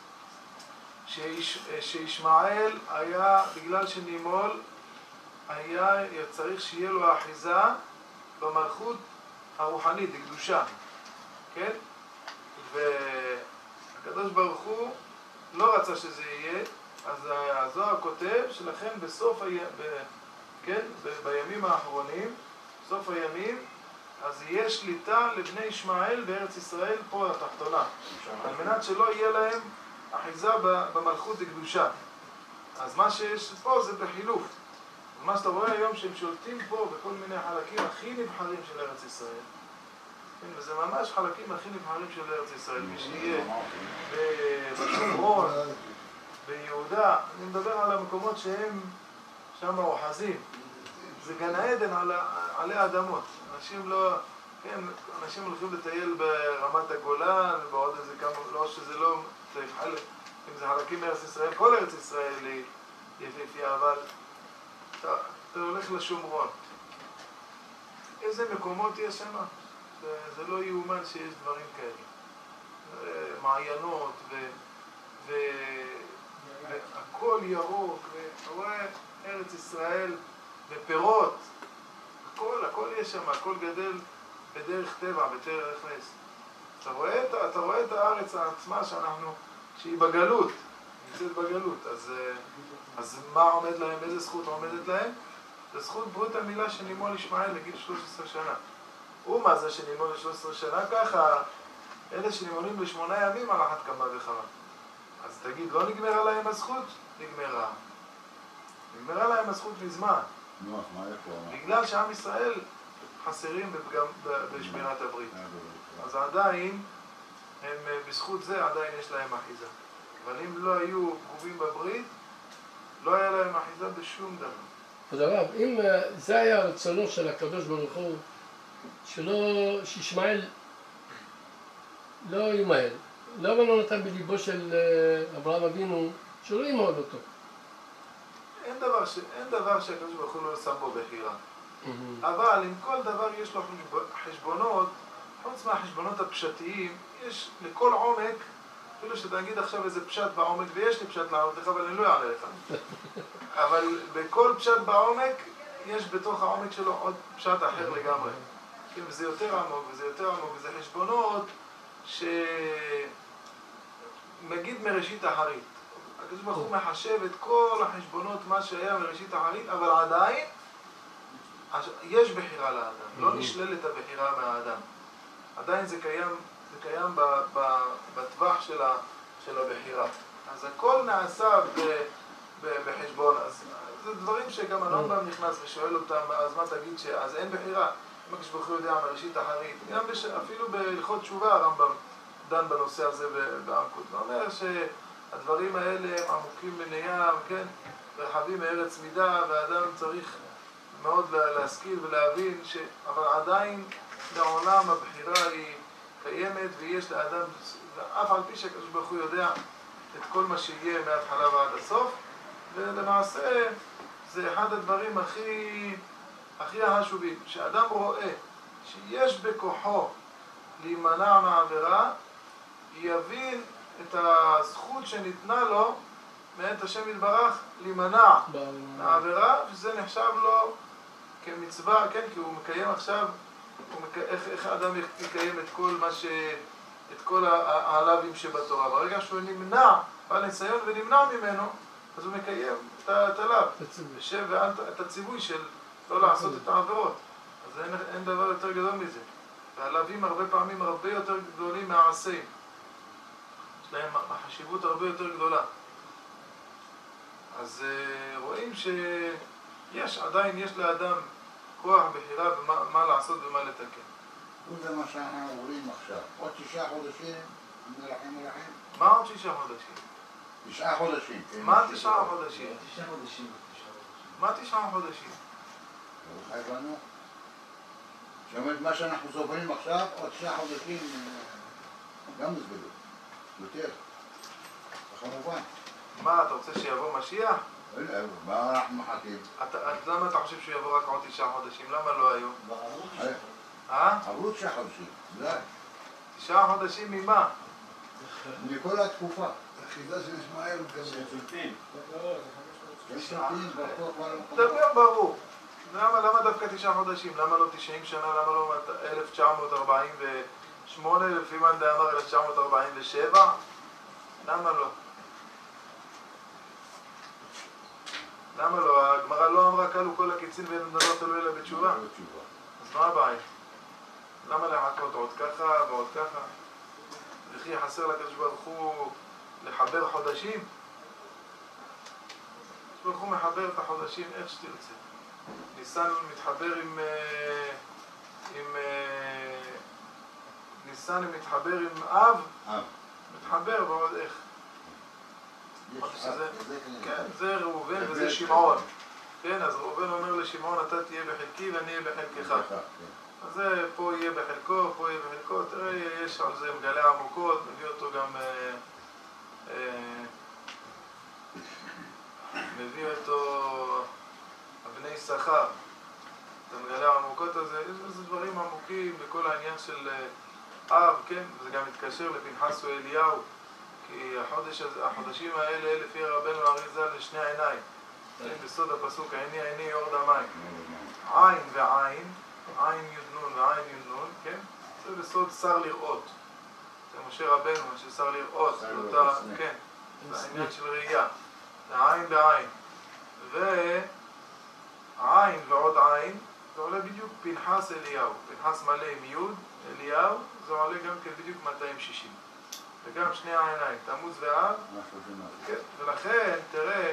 שיש, שישמעאל היה, בגלל שנימול, היה צריך שיהיה לו האחיזה במלכות הרוחנית, בקדושה, כן? והקדוש ברוך הוא לא רצה שזה יהיה, אז הזוהר כותב שלכן בסוף, הי... ב... כן? ב... בימים האחרונים, בסוף הימים, אז יהיה שליטה לבני ישמעאל בארץ ישראל פה התחתונה, על מנת שלא יהיה להם אחיזה במלכות הקדושה. אז מה שיש פה זה בחילוף. מה שאתה רואה היום שהם שולטים פה בכל מיני חלקים הכי נבחרים של ארץ ישראל, וזה ממש חלקים הכי נבחרים של ארץ ישראל, מי שיהיה בשומרון, ביהודה, אני מדבר על המקומות שהם שם אוחזים, זה גן עדן עלי האדמות. אנשים לא, כן, אנשים הולכים לטייל ברמת הגולן, ובעוד איזה כמה, לא שזה לא, זה יפחל, אם זה חלקים מארץ ישראל, כל ארץ ישראל היא יפהפייה, אבל אתה, אתה הולך לשומרון. איזה מקומות יש שם? זה, זה לא יאומן שיש דברים כאלה. מעיינות, ו, ו, והכל ירוק, ואתה רואה ארץ ישראל ופירות. הכל, הכל יש שם, הכל גדל בדרך טבע, בדרך נס. אתה רואה, אתה רואה את הארץ עצמה שאנחנו, שהיא בגלות, נמצאת בגלות. אז, אז מה עומד להם, איזה זכות עומדת להם? זה זכות ברית המילה שנימול ישמעאל לגיל שלוש עשרה שנה. ומה זה שנימול ל-שלוש עשרה שנה? ככה, אלה שנימולים לשמונה ימים על אחת כמה וכמה. אז תגיד, לא נגמרה להם הזכות? נגמרה. נגמרה להם הזכות מזמן. נו, מה איפה? בגלל שעם ישראל חסרים בשמירת הברית. אז עדיין, הם, בזכות זה עדיין יש להם אחיזה. אבל אם לא היו גובים בברית, לא היה להם אחיזה בשום דבר. אז הרב, אם זה היה רצונו של הקדוש ברוך הוא, שלא, שישמעאל לא ימהל, למה לא נתן בליבו של אברהם אבינו שלא ימהל אותו? אין דבר, ש... אין דבר שהקדוש ברוך הוא לא שם בו בחירה. אבל עם כל דבר יש לו חשבונות, חוץ מהחשבונות הפשטיים, יש לכל עומק אפילו שתגיד עכשיו איזה פשט בעומק, ויש לי פשט לענות לך, אבל אני לא אענה לך. אבל בכל פשט בעומק, יש בתוך העומק שלו עוד פשט אחר לגמרי. כן, וזה יותר עמוק, וזה יותר עמוק, וזה חשבונות ש... נגיד מראשית אחרית. הקדוש ברוך הוא מחשב את כל החשבונות, מה שהיה מראשית אחרית, אבל עדיין יש בחירה לאדם, לא נשללת הבחירה מהאדם. עדיין זה קיים, זה קיים ב, ב, בטווח של, ה, של הבחירה. אז הכל נעשה ב, ב, בחשבון. אז זה דברים שגם הרמב"ם נכנס ושואל אותם, אז מה תגיד ש... אז אין בחירה? אם הקדוש ברוך הוא יודע מראשית אחרית, גם בש... אפילו בהלכות תשובה הרמב"ם דן בנושא הזה בעמקות. הוא אומר שהדברים האלה הם עמוקים מן הים, כן? רחבים מארץ מידה, והאדם צריך מאוד להשכיל ולהבין ש... אבל עדיין לעולם הבחירה היא קיימת ויש לאדם, ואף על פי שהקדוש ברוך הוא יודע את כל מה שיהיה מההתחלה ועד הסוף, ולמעשה זה אחד הדברים הכי, הכי החשובים, שאדם רואה שיש בכוחו להימנע מהעבירה, יבין את הזכות שניתנה לו מאת השם יתברך להימנע מהעבירה, שזה נחשב לו כמצווה, כן, כי הוא מקיים עכשיו, הוא מק... איך, איך האדם יקיים את כל מה ש... את כל העלבים שבתורה. ברגע שהוא נמנע, בא ניסיון ונמנע ממנו, אז הוא מקיים את הלאו, ושב את הציווי של לא לעשות את העבירות. אז אין, אין דבר יותר גדול מזה. והלאווים הרבה פעמים הרבה יותר גדולים מהעשים. יש להם חשיבות הרבה יותר גדולה. אז uh, רואים שיש, עדיין יש לאדם כוח בחירה במה מה לעשות ומה לתקן. וזה מה שאנחנו אומרים עכשיו. עוד תשעה חודשים, נלחם מלחם. מה עוד שישה חודשים? תשעה חודשים. מה תשעה חודשים? תשעה חודשים. מה תשעה חודשים? לא חייבנו. שאומרת מה שאנחנו סופרים עכשיו, עוד תשעה חודשים גם נסבלו. יותר. כמובן. מה, אתה רוצה שיבוא משיח? מה אנחנו מחכים? למה אתה חושב שהוא יבוא רק עוד תשעה חודשים? למה לא היום? אה? עברו תשעה חודשים. תשעה חודשים ממה? מכל התקופה. החידה של ישמעאל שפלטין. דבר ברור. למה, למה דווקא תשעה חודשים? למה לא תשעים שנה? למה לא אלף תשע מאות ארבעים ושמונה? לפי מאן דאמר אלף תשע מאות ארבעים ושבע? למה לא? למה לא? הגמרא לא אמרה כלו כל הקיצין ואין דבר תלוי אלא בתשובה. אז מה הבעיה? למה לחכות עוד ככה ועוד ככה? וכי חסר לקדוש ברוך הוא לחבר חודשים? הקדוש ברוך הוא מחבר את החודשים איך שתרצה. ניסן מתחבר עם... עם... ניסן מתחבר עם אב, מתחבר ועוד איך. שזה, כן, זה ראובן וזה שמעון. כן, אז ראובן אומר לשמעון, אתה תהיה בחלקי ואני אהיה בחלקך. אז זה פה יהיה בחלקו, פה יהיה בחלקו. תראה, יש על זה מגלה עמוקות, מביא אותו גם... אה, אה, מביא אותו אבני שכר. את המגלה העמוקות הזה, יש בזה דברים עמוקים בכל העניין של אב, כן? זה גם מתקשר לפנחס ואליהו. כי החודש הזה, החודשים האלה, לפי רבנו אריז"ל, לשני עיניים. כן, בסוד הפסוק, עיני עיני יורד המים. עין ועין, עין יודנון ועין יודנון, כן? זה בסוד שר לראות. זה משה רבנו, מה ששר לראות, זה אותה, כן, זה העניין של ראייה. זה עין בעין. ועין ועוד עין, זה עולה בדיוק פנחס אליהו. פנחס מלא עם יוד, אליהו, זה עולה גם כן בדיוק מאתיים ושישים. וגם שני העיניים, תמוז ואב, כן, ולכן תראה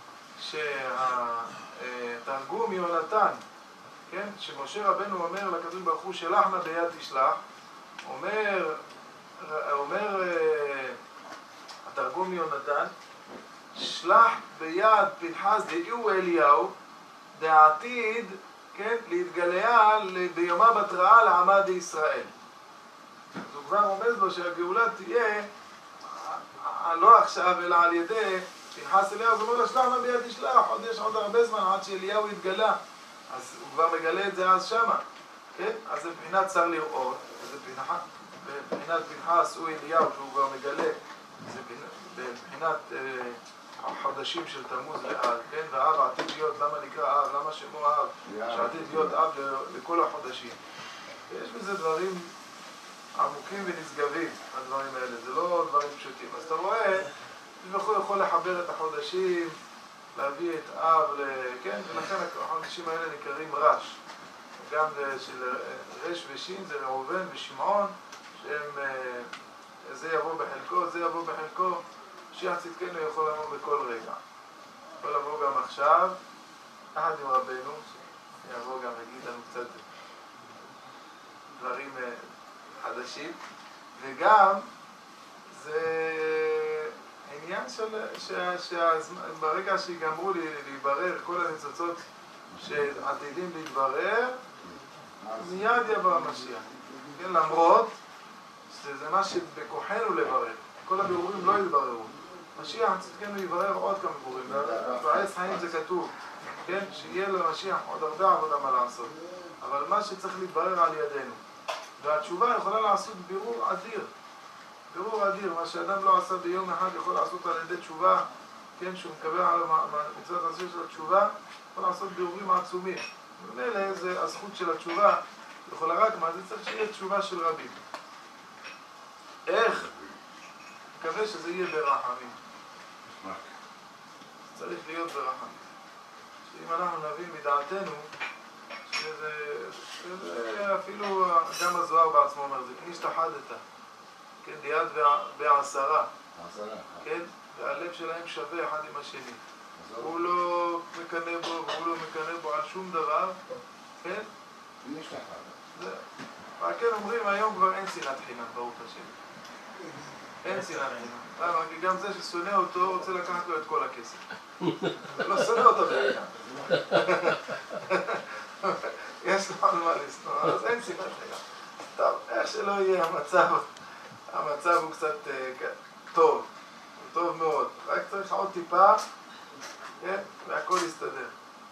שהתרגום יונתן, כן, שמשה רבנו אומר לקדוש ברוך הוא שלח נא ביד תשלח, אומר, אומר התרגום יונתן, שלח ביד פנחס דאיהו אליהו, דעתיד, כן, להתגליה ביומה בתראה לעמד ישראל. אז הוא כבר רומז לו שהגאולה תהיה לא עכשיו אלא על ידי פנחס אליהו, אז הוא אומר לשלח נא ביד תשלח, עוד יש עוד הרבה זמן עד שאליהו יתגלה, אז הוא כבר מגלה את זה אז שמה, כן? אז זה מבחינת שר לראות, זה מבחינת פנחס הוא אליהו שהוא כבר מגלה זה מבחינת החודשים של תמוז לאב, כן? והאב עתיד להיות, למה נקרא אב? למה שמו אב? שעתיד להיות אב לכל החודשים. יש בזה דברים עמוקים ונשגבים, הדברים האלה, זה לא דברים פשוטים. אז אתה רואה, הוא יכול לחבר את החודשים, להביא את אב, כן? ולכן החודשים האלה נקראים רש. גם של רש ושין, זה ראובן ושמעון, שהם, זה יבוא בחלקו, זה יבוא בחלקו. משיח צדקנו יכול לבוא בכל רגע. יכול לבוא גם עכשיו, יחד עם רבנו, שיבוא גם להגיד לנו קצת דברים חדשים, וגם זה עניין של שברגע שיגמרו להיברר כל הניצוצות שעתידים להתברר, מיד יבוא המשיח. כן, למרות שזה מה שבכוחנו לברר. כל הבירורים לא יתבררו. משיח צדקנו יברר עוד כמה בירורים. בעץ חיים זה כתוב, כן, שיהיה למשיח עוד הרבה עבודה מה לעשות. אבל מה שצריך להתברר על ידינו. והתשובה יכולה לעשות בירור אדיר. בירור אדיר, מה שאדם לא עשה ביום אחד יכול לעשות על ידי תשובה, כן, שהוא מקבל על מצוות העשיר של התשובה, יכול לעשות בירורים עצומים. ומילא זה הזכות של התשובה, יכולה רק מה, זה צריך שיהיה תשובה של רבים. איך? מקווה שזה יהיה ברחמים. צריך להיות ברחמים. שאם אנחנו נביא מדעתנו, שזה, שזה אפילו גם הזוהר בעצמו אומר, זה כניש תחדת, כן, ליד בעשרה, כן, והלב שלהם שווה אחד עם השני. הוא לא מקנה בו והוא לא מקנה בו על שום דבר, כן? כניש תחדת. רק כן אומרים, היום כבר אין שנאת חינם, ברוך השם. אין שנאת חינם. למה? כי גם זה ששונא אותו רוצה לקחת לו את כל הכסף. לא שונא אותו בעיה. יש לו על מה לשנוא, אז אין שנאת חינם. טוב, איך שלא יהיה המצב, המצב הוא קצת טוב, הוא טוב מאוד. רק צריך עוד טיפה, כן? והכל יסתדר.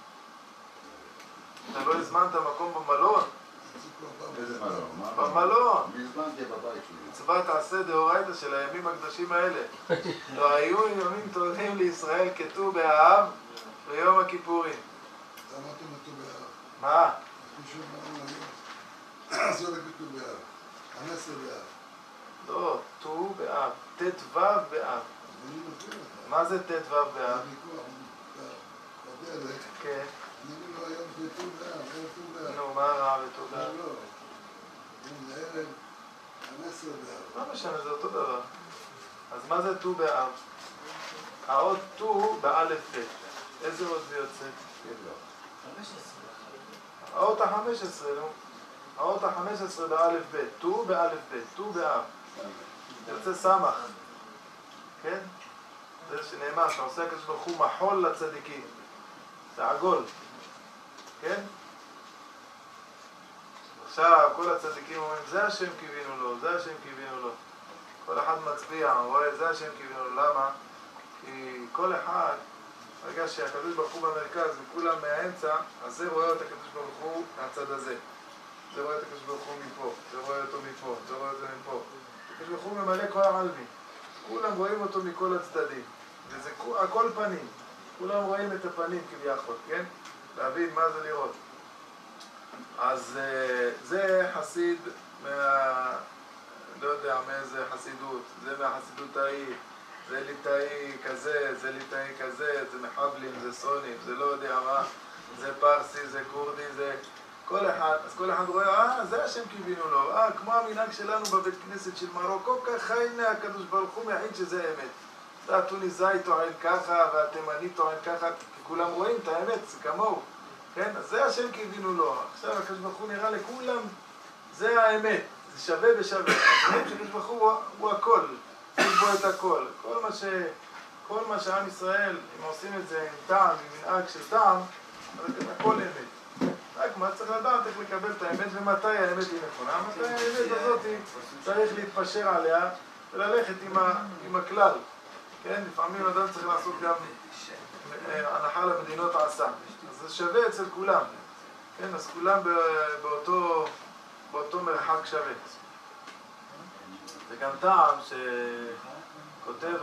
אתה לא הזמנת מקום במלון? איזה מלון? במלון. מזמנתי בבית שלי. מצוות תעשה דאורייתא של הימים הקדושים האלה. לא היו ימים טובים לישראל כט"ו באב ויום הכיפורים. למה אתם כתוב באב? מה? מישהו אמר לנו, אסור להגיד ט"ו באב. חמש עשרה באב. לא, ט"ו באב. ט"ו באב. אני מסביר לך. מה זה ט"ו באב? זה ויכוח, בדרך. כן. אני אומר לו היום זה ט"ו באב, ערב ט"ו באב. נו, מה רע בט"ו באב? לא, לא. זה ערב חמש עשרה באב. לא משנה, זה אותו דבר. אז מה זה ט"ו באב? האות ט"ו באלף ב'. איזה אות זה יוצא? האות החמש עשרה, נו. האות החמש עשרה באלף ב'. ט"ו באלף ב'. ט"ו באב. זה יוצא סמך. כן? זה שנאמר, שעושה הקדוש ברוך הוא מחול לצדיקים. זה עגול. כן? עכשיו, כל הצדיקים אומרים, זה השם קיווינו לו, זה השם קיווינו לו. כל אחד מצביע, הוא רואה, זה השם קיווינו לו. למה? כי כל אחד, ברגע שהקדוש ברוך הוא במרכז וכולם מהאמצע, אז זה רואה את הקדוש ברוך הוא מהצד הזה. זה רואה את הקדוש ברוך הוא מפה, זה רואה אותו מפה, זה רואה אותו מפה. הקדוש ברוך הוא ממלא כל העלמין. כולם רואים אותו מכל הצדדים. וזה הכל פנים. כולם רואים את הפנים כביכול, כן? להבין מה זה לראות. אז זה חסיד מה... לא יודע מאיזה חסידות, זה מהחסידות ההיא, זה ליטאי כזה, זה ליטאי כזה, זה מחבלים, זה סונים, זה לא יודע מה, זה פרסי, זה קורדי, זה... כל אחד, אז כל אחד רואה, אה, זה השם קיווינו לו, אה, כמו המנהג שלנו בבית כנסת של מרוקו, ככה הנה הקדוש ברוך הוא מהעיד שזה אמת. והטוניסאי טוען ככה, והתימני טוען ככה, כי כולם רואים את האמת, זה כמוהו. כן? אז זה השם קיווינו לו. עכשיו הקדוש ברוך הוא נראה לכולם, זה האמת, זה שווה בשווה. אז רואים שהקדוש ברוך הוא הוא הכל, יש בו את הכל. כל מה ש... כל מה שעם ישראל, אם עושים את זה עם טעם, עם מנהג של טעם, אז הכל אמת. רק מה צריך לדעת איך לקבל את האמת ומתי האמת היא נכונה. מתי האמת הזאת צריך להתפשר עליה וללכת עם, ה... עם הכלל. כן? לפעמים אדם צריך לעשות גם הנחה למדינות עשה. אז זה שווה אצל כולם. כן? אז כולם באותו, באותו מרחק שווה. זה גם טעם כותב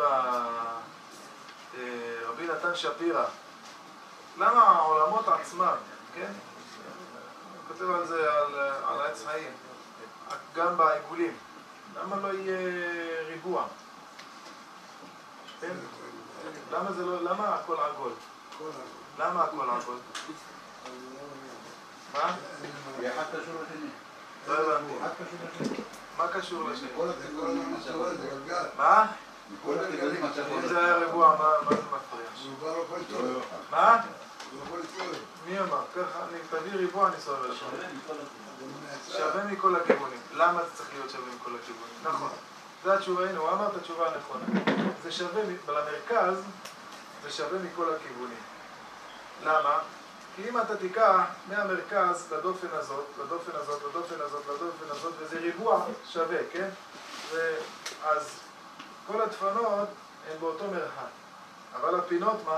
רבי נתן שפירא, למה העולמות עצמם, כן? הוא כותב על זה, על, על העץ חיים, גם בעיגולים, למה לא יהיה ריבוע? כן? למה זה לא, למה הכל עגול? למה הכל עגול? מה? אחד קשור לשני. לא הבנתי. אחד קשור לשני. מה קשור לשני? כל הזמן שעולה זה גלגל. מה? מכל הכיוונים אתה יכול... אם זה היה ריבוע, מה מה זה מפריע? הוא כבר לא יכול לסתובב. מה? הוא לא יכול לסתובב. מי אמר? ככה, אני תביא ריבוע, אני סובל שם. הוא נעצר. שווה מכל הכיוונים. למה זה צריך להיות שווה מכל הכיוונים? נכון. זה התשובה, הנה, הוא אמר את התשובה הנכונה. זה שווה, למרכז, זה שווה מכל הכיוונים. למה? כי אם אתה תיקח מהמרכז לדופן הזאת, לדופן הזאת, לדופן הזאת, לדופן הזאת, וזה ריבוע שווה, כן? ו... אז כל הדפנות הן באותו מרחק. אבל הפינות, מה?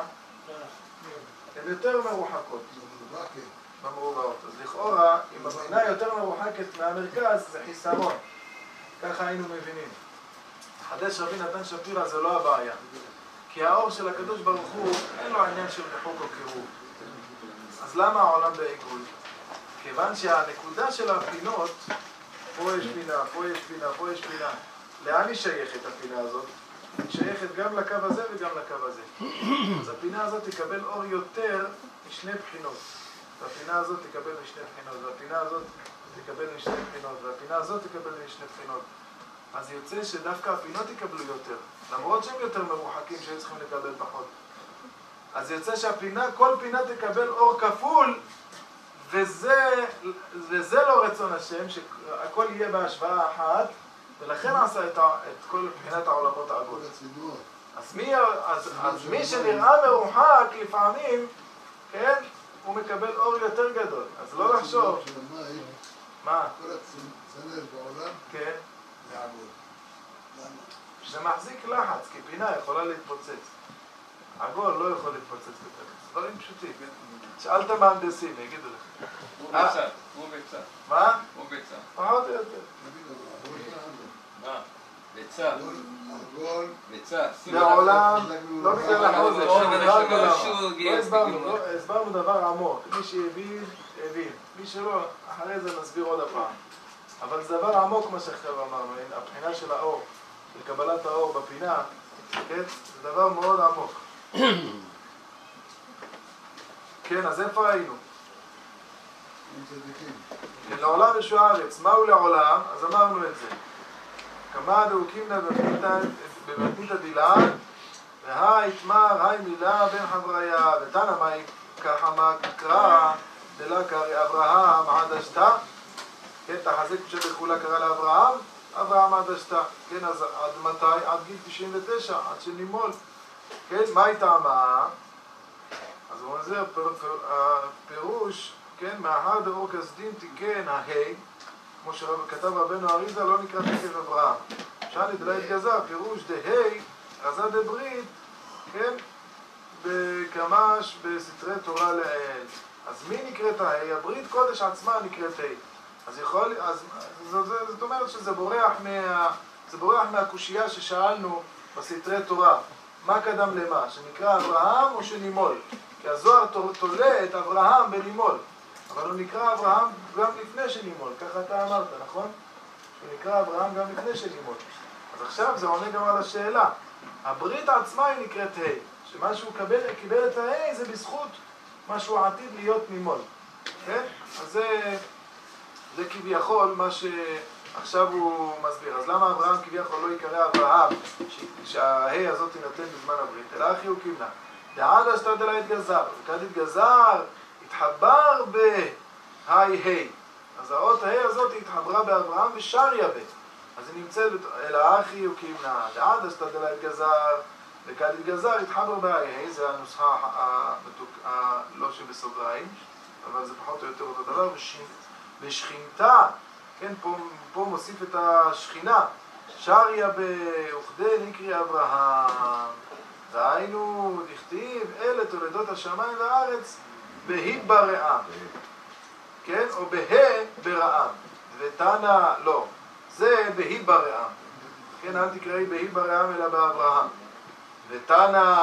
הן יותר מרוחקות. במרובעות. אז לכאורה, אם הפינה יותר מרוחקת מהמרכז, זה חיסרון. ככה היינו מבינים. חדש רבי נתן שפירא זה לא הבעיה. כי האור של הקדוש ברוך הוא, אין לו עניין של רחוק או קירוב. אז למה העולם בעיגול? כיוון שהנקודה של הפינות, פה יש פינה, פה יש פינה, פה יש פינה. לאן היא שייכת הפינה הזאת? היא שייכת גם לקו הזה וגם לקו הזה. אז הפינה הזאת תקבל אור יותר משני בחינות. והפינה הזאת תקבל משני בחינות, והפינה הזאת תקבל משני בחינות, והפינה הזאת תקבל משני בחינות. אז יוצא שדווקא הפינות יקבלו יותר, למרות שהם יותר מרוחקים שהיו צריכים לקבל פחות. אז יוצא שהפינה, כל פינה תקבל אור כפול, וזה, וזה לא רצון השם, שהכל יהיה בהשוואה אחת, ולכן עשה את, ה, את כל בחינת העולמות העגול. אז מי, אז, אז מי שנראה מרוחק לפעמים, כן, הוא מקבל אור יותר גדול. אז לא לחשוב. מה? כל הצנר בעולם כן. זה עגול. למה? זה מחזיק לחץ, כי פינה יכולה להתפוצץ. עגול לא יכול להתפוצץ יותר. דברים פשוטים. שאלת מהנדסים, יגידו לך. הוא ביצה, הוא ביצה. מה? הוא ביצה. פחות או יותר. מה? ביצה. עגול. ביצה. בעולם, לא בגלל החוזק, לא הסברנו, הסברנו דבר עמוק. מי שהבין, הבין. מי שלא, אחרי זה נסביר עוד הפעם. אבל זה דבר עמוק מה שעכשיו אמרנו, הבחינה של האור, של קבלת האור בפינה, כן? זה דבר מאוד עמוק. כן, אז איפה היינו? לעולם ישוע הארץ, מהו לעולם? אז אמרנו את זה. כמה דאוקימנה במתנית הדילן, והי תמר, היי מילה בן חבריה, ותנא מאי ככה מה קרא, דלה קרא אברהם עד אשתה, כן, תחזק שבכולה קרא לאברהם, אברהם עד אשתה, כן, אז עד מתי? עד גיל תשעים ותשע, עד שנימול, כן, מה היא טעמה? אז הוא אומר, הפירוש, כן, מאחר דאור כסדין תיקן ההי, כמו שכתב רבנו אריזה, לא נקרא תקף אברהם. שאלי דלה התגזה, פירוש דהי, רזה דברית, כן, בקמש, בסתרי תורה לאל. אז מי נקראת ההי? הברית קודש עצמה נקראת ההי. אז יכול, אז זאת אומרת שזה בורח מה, זה בורח מהקושייה ששאלנו בסתרי תורה. מה קדם למה? שנקרא אברהם או שנימול? כי הזוהר תולה את אברהם בנימול. אבל הוא נקרא אברהם גם לפני שנימול, ככה אתה אמרת, נכון? הוא נקרא אברהם גם לפני שנימול. אז עכשיו זה עונה גם על השאלה. הברית עצמה היא נקראת ה', שמה שהוא קיבל, קיבל את ה' זה בזכות מה שהוא עתיד להיות נימול. כן? אז זה, זה כביכול מה שעכשיו הוא מסביר. אז למה אברהם כביכול לא יקרא אברהם, שהה' הזאת תינתן בזמן הברית? אלא אחי הוא קיבלה. דעד אשתה דלה התגזר, וכד התגזר, התחבר בהי ה'. אז האות הה' הזאת התחברה באברהם ושריה ב. אז היא נמצאת, אלא אחי הוא קיבלה. דעד אשתה דלה התגזר, וכד התגזר, התחבר בהי ה'. זה הנוסחה הלא שבסוגריים, אבל זה פחות או יותר אותו דבר. ושכינתה, כן, פה, פה מוסיף את השכינה. שריה באוכדי נקרי אברהם. והיינו דכתיב, אלה תולדות השמיים והארץ, בהי ברעם. כן? או בהי ברעם. ותנא, לא. זה בהי ברעם. כן, אל תקראי בהי ברעם אלא באברהם. ותנא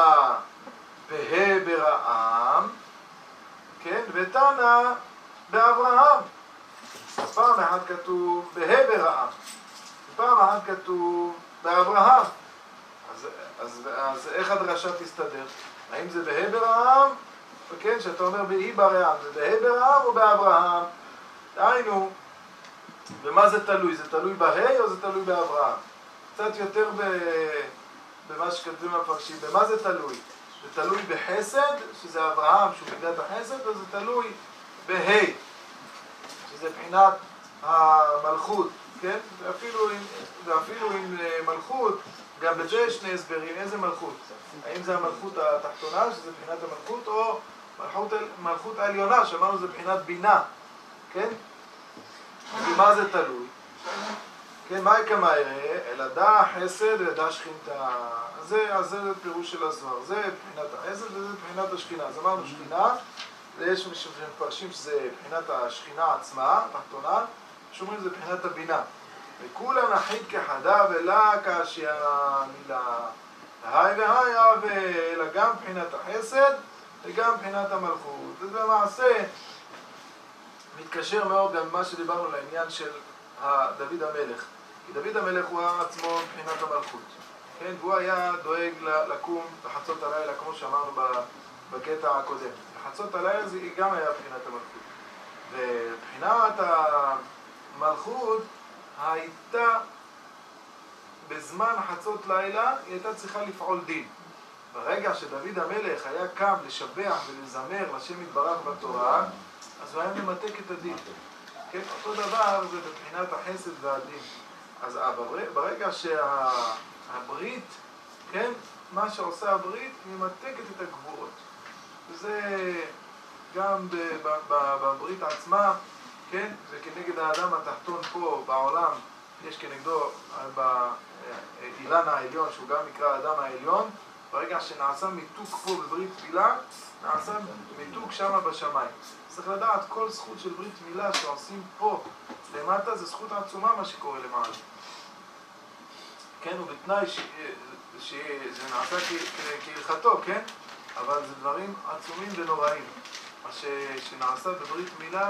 בה' ברעם, כן, ותנא באברהם. אז פעם אחת כתוב בה' ברעם, פעם אחת כתוב באברהם. אז, אז, אז איך הדרשה תסתדר? האם זה בה' ברעם? כן, שאתה אומר בהי ברעם, זה בה' ברעם או באברהם? דהיינו, במה זה תלוי? זה תלוי בה' או זה תלוי באברהם? קצת יותר ב... במה שכתבים המפרשים, במה זה תלוי? זה תלוי בחסד, שזה אברהם, שהוא מידת החסד, או זה תלוי בה', שזה מבחינת המלכות, כן? ואפילו עם, ואפילו עם מלכות, גם בזה יש שני הסברים, איזה מלכות? האם זה המלכות התחתונה, שזה מבחינת המלכות, או מלכות, מלכות העליונה, שאמרנו זה מבחינת בינה, כן? במה זה תלוי? כן, מה יקמה יראה? אלא דע חסד ודע שכינתה. זה, אז זה פירוש של הזוהר. זה מבחינת החסד וזה מבחינת השכינה. אז אמרנו שכינה, ויש מפרשים שזה מבחינת השכינה עצמה, תחתונה, שאומרים זה מבחינת הבינה. וכולה נחית כחדה ולה קשיא מילה. היי והי, אלא גם מבחינת החסד וגם מבחינת המלכות. וזה למעשה מתקשר מאוד גם מה שדיברנו לעניין של דוד המלך. כי דוד המלך הוא עצמו מבחינת המלכות. כן, והוא היה דואג לקום לחצות הלילה, כמו שאמרנו בקטע הקודם. לחצות הלילה זה גם היה מבחינת המלכות. ובחינת המלכות הייתה בזמן חצות לילה, היא הייתה צריכה לפעול דין. ברגע שדוד המלך היה קם לשבח ולזמר לשם יתברך בתורה, אז הוא היה ממתק את הדין. כן, אותו דבר זה בבחינת החסד והדין. אז ברגע שהברית, כן, מה שעושה הברית, ממתקת את הגבורות. וזה גם בברית עצמה, כן, וכנגד האדם התחתון פה בעולם, יש כנגדו באילן העליון, שהוא גם נקרא האדם העליון, ברגע שנעשה מיתוק פה בברית מילה, נעשה מיתוק שמה בשמיים. צריך לדעת, כל זכות של ברית מילה שעושים פה למטה, זה זכות עצומה מה שקורה למעלה. כן, ובתנאי ש... שזה נעשה כהלכתו, כן? אבל זה דברים עצומים ונוראים. מה ש... שנעשה בברית מילה,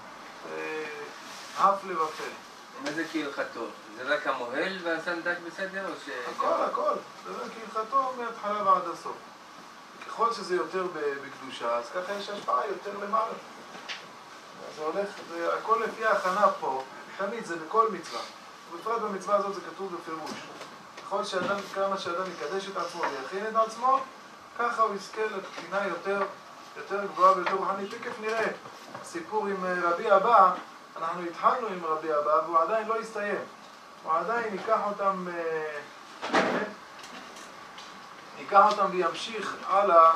הפלא ופלא. מה זה כהלכתו? זה רק המוהל והסנדק בסדר או ש... הכל, הכל. זה כהלכתו מההתחלה ועד הסוף. ככל שזה יותר בקדושה, אז ככה יש השפעה יותר למעלה. זה הולך, זה הכל לפי ההכנה פה, תמיד זה בכל מצווה. ובפרט במצווה הזאת זה כתוב בפירוש. ככל שאדם, כמה שאדם יקדש את עצמו ויכין את עצמו, ככה הוא יזכה לתקינה יותר, יותר גבוהה ויותר רוחנית. תכף נראה סיפור עם רבי אבא, אנחנו התחלנו עם רבי אבא והוא עדיין לא הסתיים. הוא עדיין ייקח אותם, ייקח אותם וימשיך הלאה,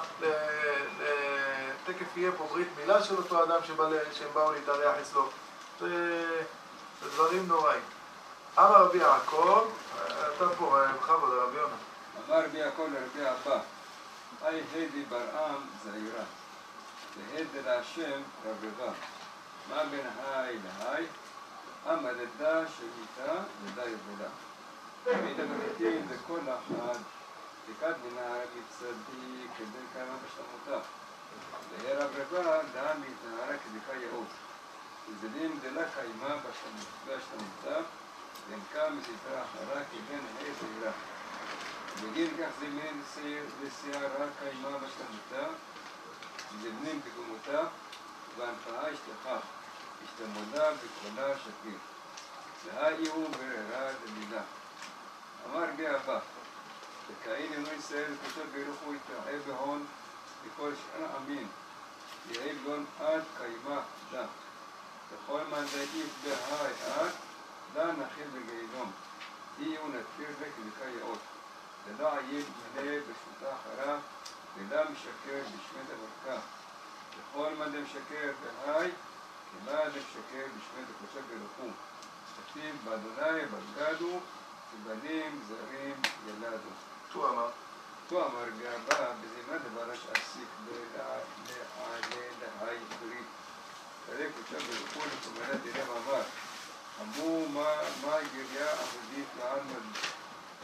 תכף יהיה פה ברית מילה של אותו אדם שהם באו להתארח אצלו. זה דברים נוראים. אמר רבי יעקב, אתה פה, בכבוד, רבי יונה. אמר רבי יעקב לרבי אבא, היי הדי ברעם זעירה, והד אל השם רבבה. מה בין היי להי? עמדתה שמיתה ודאי יבודה. מדברתים לכל אחד, תקד מנהר מצדי כדי כמה בשלמותה. והרבבה דעה מתנהרה כדיקה יאות. וזלים דלה קיימה בשלמותה, ונקה מספרה אחרה כבן ה' זעירה. בגין כך זמין לסערה קיימה בשלמותה, זבנים בגומותה, והנפעה השתכח, השתמודה בקולה שקיר. והאי הוא בררה למילה. אמר בי אבא, וכאין אינו ישראל כתוב ברוך הוא יתראה בהון בכל שאר עמים, יהי בלון עד קיימה דה. וכל מנדאית בהי עד, דה נכיל בגיהנום. אי הוא נתפיר בכדיקה יאות. ודע עיד מלא בשפוטה אחרה, ודע משקר בשמת הברכה. וכל מנדה משקר בהי, כמה דה משקר בשמת הקודשי ברוך הוא. כתיב באדוני בגדו, ובנים זרים ילדו. תו אמר. תו אמר גאווה, בזימה דבר שעסיק לעלה להי ברית. תראה קודשי ברוך הוא לקומנה דירם אמר, אמרו מה גריה עבודית לעלמד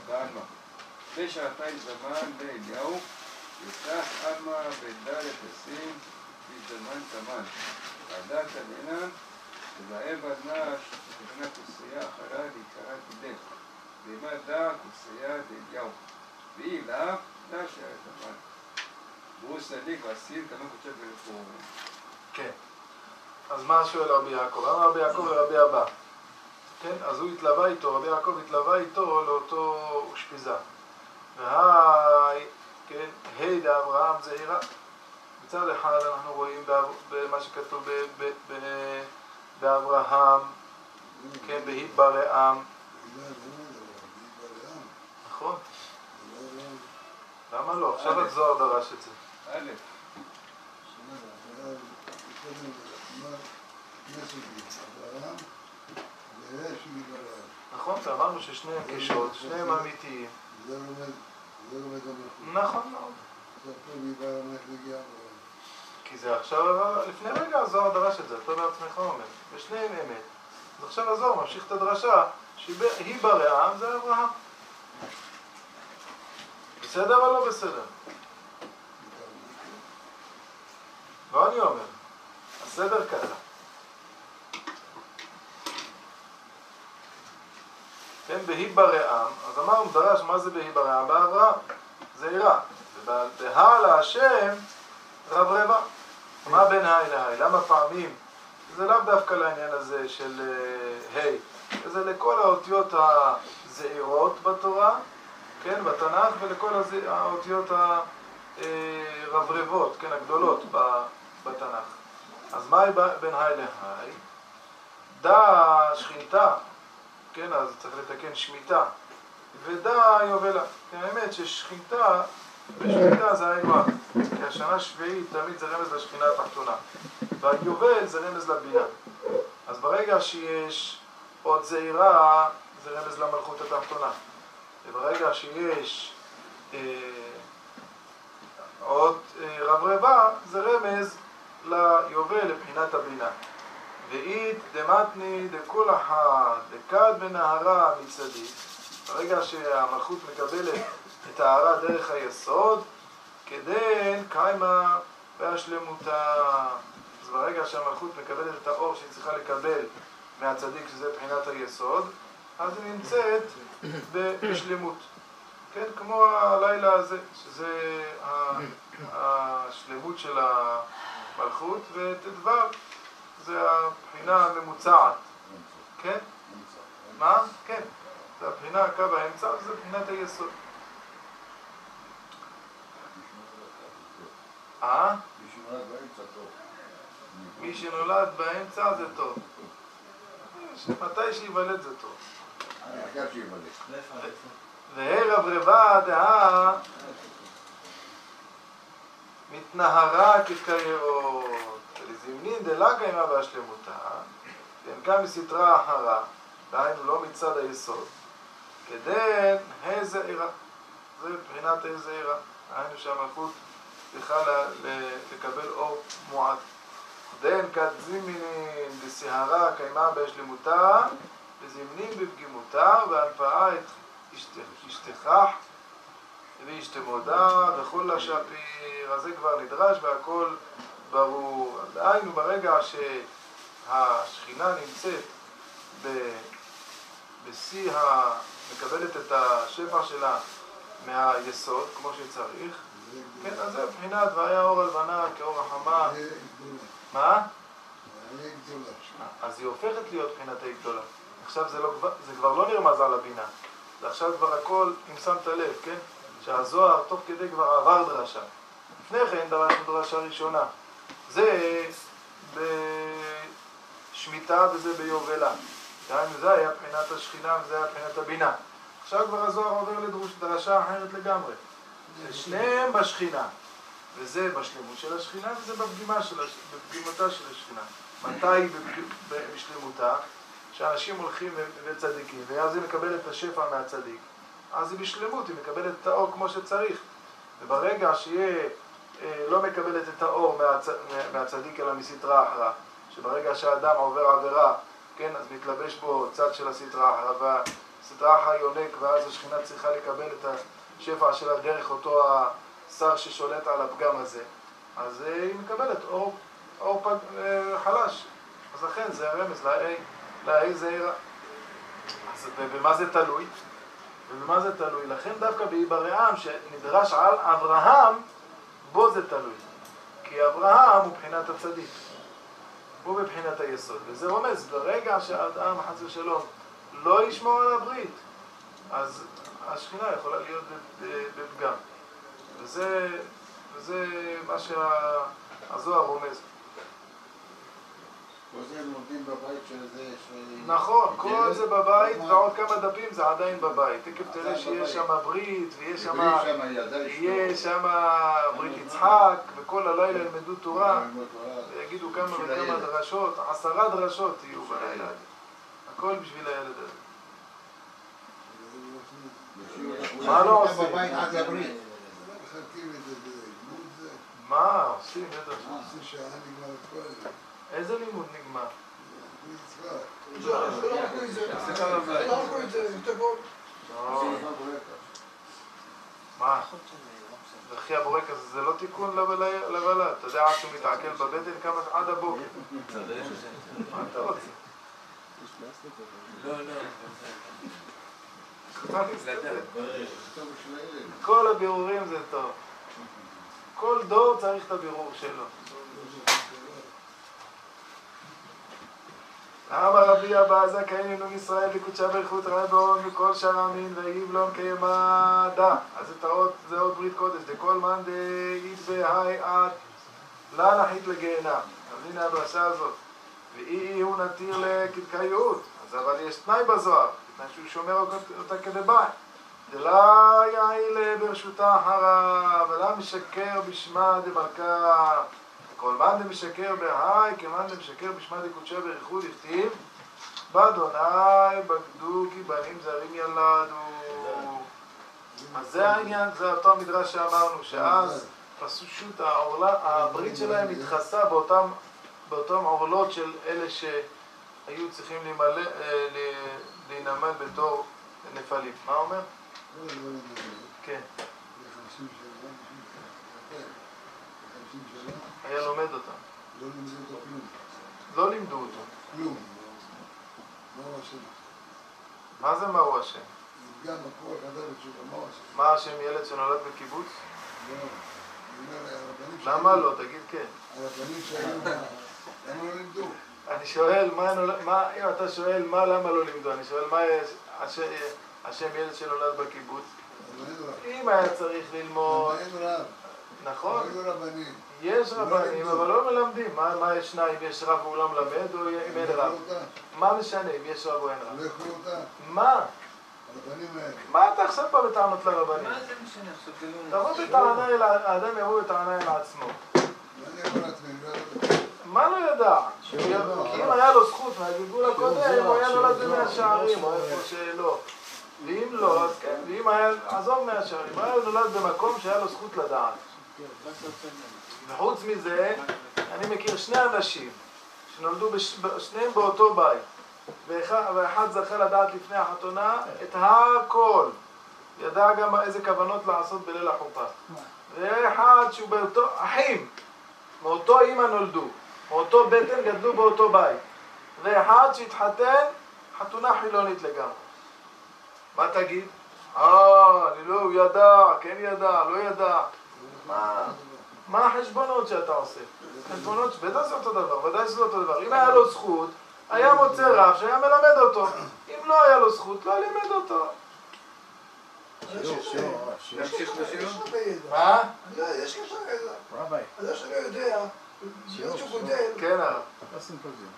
שעתיים זמן לאליהו, יפתח אמה בדלת הסין, בזמן תמן. ועדת עלינן, ובאב הנש, תכנה כוסייה אחרה להיקרא תדף. ואמה דע כוסייה לאליהו. והיא לאו, דע שעת תמן. והוא סליק ועשיר, כמה חודשת ולפור. כן. אז מה שואל רבי יעקב? אמר רבי יעקב לרבי אבא. כן, אז הוא התלווה איתו, רבי יעקב התלווה איתו לאותו אושפיזה. והי, כן, היי דאברהם זעירה. מצד אחד אנחנו רואים במה שכתוב באברהם, כן, בהיברעם. נכון. למה לא? עכשיו הזוהר דרש את זה. א', נכון, ואמרנו ששניהם קישות, שניהם אמיתיים. זה לומד המלכות. נכון מאוד. זה פה מבערם איך נגיע בו. כי זה עכשיו, לפני רגע הזוהר דרש את זה, אתה בעצמך אומר, ושניהם אמת. אז עכשיו הזוהר ממשיך את הדרשה, שהיא ברעם זה אברהם. בסדר או לא בסדר? לא אני אומר, הסדר ככה. כן, בהי ברעם, אז אמרנו דרש מה זה בהי ברעם? באברהם, זה עירה. ובהה להשם רברבה. מה בין היי להי? למה פעמים? זה לאו דווקא לעניין הזה של היי. זה לכל האותיות הזעירות בתורה, כן, בתנ"ך, ולכל האותיות הרברבות, כן, הגדולות בתנ"ך. אז מה בין היי להי? דא שכינתה, כן, אז צריך לתקן שמיטה, ודא יובלה. כן, האמת ששכינתה, ושכינתה זה היינו הך, כי השנה שביעית תמיד זה רמז לשכינה התחתונה, והיובל זה רמז לבינה. אז ברגע שיש עוד זעירה, זה רמז למלכות התחתונה. וברגע שיש אה, עוד אה, רברבה, זה רמז ליובל לבחינת הבינה. ואית דמתני דכול אחד דקד בנהרה מצדיק. ברגע שהמלכות מקבלת את ההערה דרך היסוד, כדין קיימה בהשלמותה. אז ברגע שהמלכות מקבלת את האור שהיא צריכה לקבל מהצדיק, שזה בחינת היסוד, אז היא נמצאת בשלמות. כן, כמו הלילה הזה, שזה השלמות של המלכות, ותדבר, זה הבחינה הממוצעת. כן? מה? כן. זה הבחינה, הקו האמצע, זה בחינת היסוד. אה? מי שנולד באמצע זה טוב. מתי שיוולד זה טוב. והי רברבה דהה מתנהרה כקיירות, לזמנין דלה קיימה בהשלמותה, ינקה מסתרה אחרה, דהיינו לא מצד היסוד, כדין ה' זעירה. זה מבחינת ה' זעירה. דהיינו שהמלכות צריכה לקבל אור מועט. דין כת זמנין דסהרה קיימה בהשלמותה, וזמנין בפגימותה, והנפעה את אשתכח ואשתמודה וכל השפיר. אז זה כבר נדרש והכל ברור. דהיינו ברגע שהשכינה נמצאת בשיא, מקבלת את השפע שלה מהיסוד כמו שצריך, כן, אז זה מבחינת והיה אור הלבנה כאור החמה. מה? אז היא הופכת להיות מבחינת היי גדולה. עכשיו זה, לא, זה כבר לא נרמז על הבינה, זה עכשיו כבר הכל, אם שמת לב, כן? שהזוהר תוך כדי כבר עבר דרשה. לפני כן דרשנו דרשה ראשונה. זה בשמיטה וזה ביובלה. דהיינו זה היה בחינת השכינה וזה היה בחינת הבינה. עכשיו כבר הזוהר עובר לדרשה אחרת לגמרי. שניהם בשכינה. וזה בשלמות של השכינה וזה בפגימה של, בפגימותה של השכינה. מתי היא בשלמותה? שאנשים הולכים וצדיקים, ואז היא מקבלת את השפע מהצדיק. אז היא בשלמות, היא מקבלת את האור כמו שצריך. וברגע שיהיה לא מקבלת את האור מהצ... מהצדיק אלא מסתרה אחרה, שברגע שהאדם עובר עבירה, כן, אז מתלבש בו צד של הסתרה אחרה, והסתרה אחרה יונק, ואז השכינה צריכה לקבל את השפע שלה דרך אותו השר ששולט על הפגם הזה, אז היא מקבלת אור, אור פג, חלש. אז לכן זה הרמז, להאיר זעירה. אז במה זה תלוי? ובמה זה תלוי? לכן דווקא בעיברעם שנדרש על אברהם, בו זה תלוי. כי אברהם הוא בחינת הצדיק. הוא בבחינת היסוד. וזה רומז, ברגע שהאדם חס ושלום לא ישמור על הברית, אז השכינה יכולה להיות בפגם. וזה, וזה מה שהזוהר רומז. כל זה הם לומדים בבית של זה, ש... נכון, כל זה בבית, ועוד כמה דפים זה עדיין בבית. תכף תראה שיש שם ברית, ויש שם... יהיה שם ברית יצחק, וכל הלילה ילמדו תורה, ויגידו כמה וכמה דרשות, עשרה דרשות יהיו בלילה. הכל בשביל הילד הזה. מה לא עושים? בבית עד לברית. מה עושים? בטח. עושים שעה נגמר את כל זה. איזה לימוד נגמר? מה? וכי הבורקס זה לא תיקון לבלד. אתה יודע עד שהוא מתעכל בבטן כמה עד הבוקר. מה אתה רוצה? לא, לא. כל הבירורים זה טוב. כל דור צריך את הבירור שלו. אמר רבי אבא זכאים לנו ישראל בקודשה ברכות רעי באון מכל שאר המין ויהיב לון כימדה. אז זה עוד ברית קודש, דכל מאן דאית בהי עד לה נחית לגיהנה. אז הנה הדרשה הזאת. ואי הוא נתיר לקדקאיות. אז אבל יש תנאי בזוהר, תנאי שהוא שומר אותה כדבעי. דלה יעיל ברשותה אחרה ולה משקר בשמה דמלכה. כל מאן דמשקר בהי, כמאן דמשקר בשמה דקודשה ברכות, הכתיב באדוני בגדו כי בנים זרים ילדו. אז זה העניין, זה אותו המדרש שאמרנו, שאז פשוט העורלה, הברית שלהם התחסה באותם, באותם עורלות של אלה שהיו צריכים להימלא, להינמל בתור נפלים. מה אומר? כן. היה לומד אותם. לא לימדו אותו כלום. לא לימדו אותו. כלום. מה הוא השם? מה זה מה הוא השם? גם הכל חדר בתשובה, מה הוא השם? מה השם ילד שנולד בקיבוץ? לא. אני אומר, הרבנים שהיו... למה לא? תגיד כן. הרבנים שהיו... למה לא לימדו? אני שואל, מה, אם אתה שואל מה, למה לא לימדו? אני שואל, מה השם ילד שנולד בקיבוץ? אם היה צריך ללמוד... אין רב. נכון. אין רבנים. יש רבנים, אבל לא מלמדים. מה ישנה, אם יש רב והוא לא מלמד או אם אין רב? מה משנה אם יש רב או אין רב? לא יקחו אותה. מה? הרבנים האלה. מה אתה עכשיו בא בטענות לרבנים? מה זה משנה עכשיו? זה לא... תבוא בטענה אל האדם, יבוא בטענה אל עצמו. אני יכול לעצמי, לא יודע. מה לא ידע? כי אם היה לו זכות מהגלגול הקודם, הוא היה נולד במאה שערים, או איפה שלא. ואם לא, אז כן, ואם היה, עזוב מאה שערים, הוא היה נולד במקום שהיה לו זכות לדעת. וחוץ מזה, אני מכיר שני אנשים שנולדו שניהם באותו בית, ואחד זכה לדעת לפני החתונה את הכל, ידע גם איזה כוונות לעשות בליל החופה, ואחד שהוא באותו, אחים, מאותו אמא נולדו, מאותו בטן גדלו באותו בית, ואחד שהתחתן, חתונה חילונית לגמרי. מה תגיד? אה, אני לא, הוא ידע, כן ידע, לא ידע. מה? מה החשבונות שאתה עושה? חשבונות, בטח זה אותו דבר, ודאי שזה אותו דבר. אם היה לו זכות, היה מוצא רב שהיה מלמד אותו. אם לא היה לו זכות, לא לימד אותו. שיעור, שיעור, להמשיך בשיעור? מה? יש לך ידע. רבי. אני שלא יודע, שיעור, שהוא שיעור. גודל. כן, הרב. לא סימפוזיון.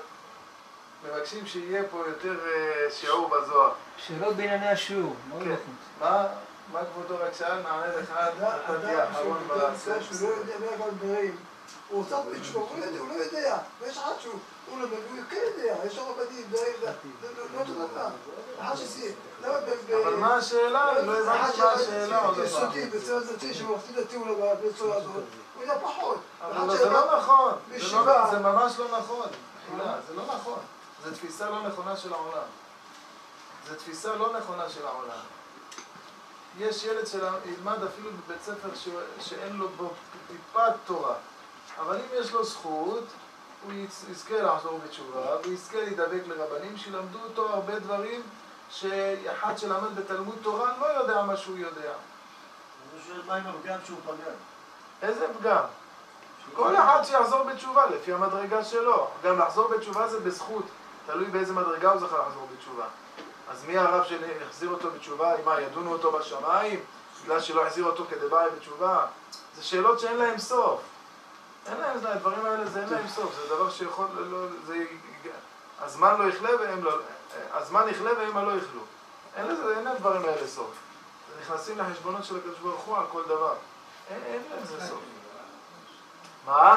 מבקשים שיהיה פה יותר שיעור בזוהר. שאלות בענייני השיעור. כן. מה? מה כבודו רק שאל? נענה לך עד נתתי האחרון בסדר. שהוא לא יודע מה כל דברים. הוא רוצה לשמור, הוא לא יודע. ויש אחד שהוא לא יודע, הוא כן יודע. יש לו רבנים, זה לא אותו דבר. אחד שסי... אבל מה השאלה? אני לא הבנתי מה השאלה עוד פעם. יסודי, בצורת דתי, שמחתים דתי הוא לא בצורה הזאת. הוא יודע פחות. אבל זה לא נכון. זה ממש לא נכון. זה לא נכון. זו תפיסה לא נכונה של העולם. זו תפיסה לא נכונה של העולם. יש ילד שילמד אפילו בבית ספר ש- שאין לו בו טיפת תורה, אבל אם יש לו זכות, הוא יזכה לחזור בתשובה, ויזכה להידבק לרבנים שילמדו אותו הרבה דברים שאחד שלמד בתלמוד תורה לא יודע מה שהוא יודע. הוא שואל מה עם הפגם שהוא פגם? איזה פגם? כל אחד שיחזור בתשובה לפי המדרגה שלו. גם לחזור בתשובה זה בזכות, תלוי באיזה מדרגה הוא זכה לחזור בתשובה. אז מי הרב שיחזיר אותו בתשובה? מה, ידונו אותו בשמיים? בגלל שלא יחזיר אותו כדי באי בתשובה? זה שאלות שאין להם סוף. אין להם, זה, הדברים האלה זה אין להם סוף, זה דבר שיכול, לא, זה, הזמן לא יכלה והם לא, הזמן יכלה והם לא יכלו. אין לזה, אין לדברים האלה סוף. נכנסים לחשבונות של הקדוש ברוך הוא על כל דבר. אין, אין לזה סוף. מה?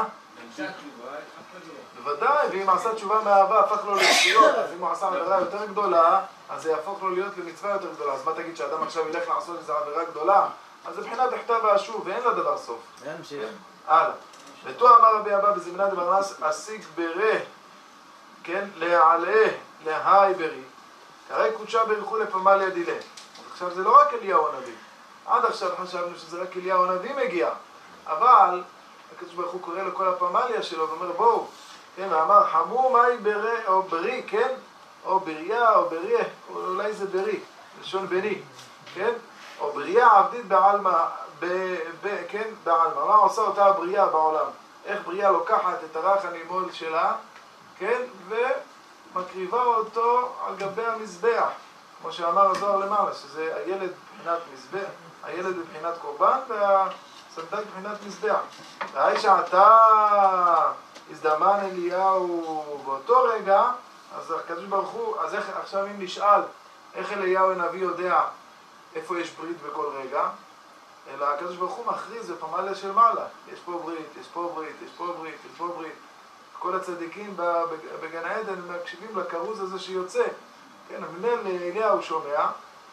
בוודאי, ואם עשה תשובה מאהבה הפך לו לזכויות, אז אם הוא עשה עבירה יותר גדולה, אז זה יהפוך לו להיות למצווה יותר גדולה. אז מה תגיד שאדם עכשיו ילך לעשות איזו עבירה גדולה? אז זה בחינת בכתב ואשוב, ואין לה דבר סוף. הלאה. ותו אמר רבי אבא בזמנה דברנס, אסיק ברה, כן, להעלה, להי ברי, כרי קודשה ברכו לפמליה דילה. עכשיו זה לא רק אליהו הנביא. עד עכשיו חשבנו שזה רק אליהו הנביא מגיע. אבל הקדוש ברוך הוא קורא לכל הפמליה שלו ואומר בואו, כן, ואמר חמו מאי ברה, או ברי, כן, או בריה, או בריה, או אולי זה ברי, לשון בני, כן, או בריה עבדית בעלמא, ב, ב, כן, בעלמא. מה עושה אותה הבריאה בעולם? איך בריאה לוקחת את הרך הנימול שלה, כן, ומקריבה אותו על גבי המזבח, כמו שאמר הזוהר למעלה, שזה הילד מבחינת מזבח, הילד מבחינת קורבן והסנדק מבחינת מזבח. והי שעתה הזדמן אליהו באותו רגע, אז הקדוש ברוך הוא, אז איך, עכשיו אם נשאל איך אליהו הנביא יודע איפה יש ברית בכל רגע, אלא הקדוש ברוך הוא מכריז בפמליה של מעלה. יש פה ברית, יש פה ברית, יש פה ברית, יש פה ברית. כל הצדיקים בגן העדן מקשיבים לכרוז הזה שיוצא. כן, המנהל אליהו שומע,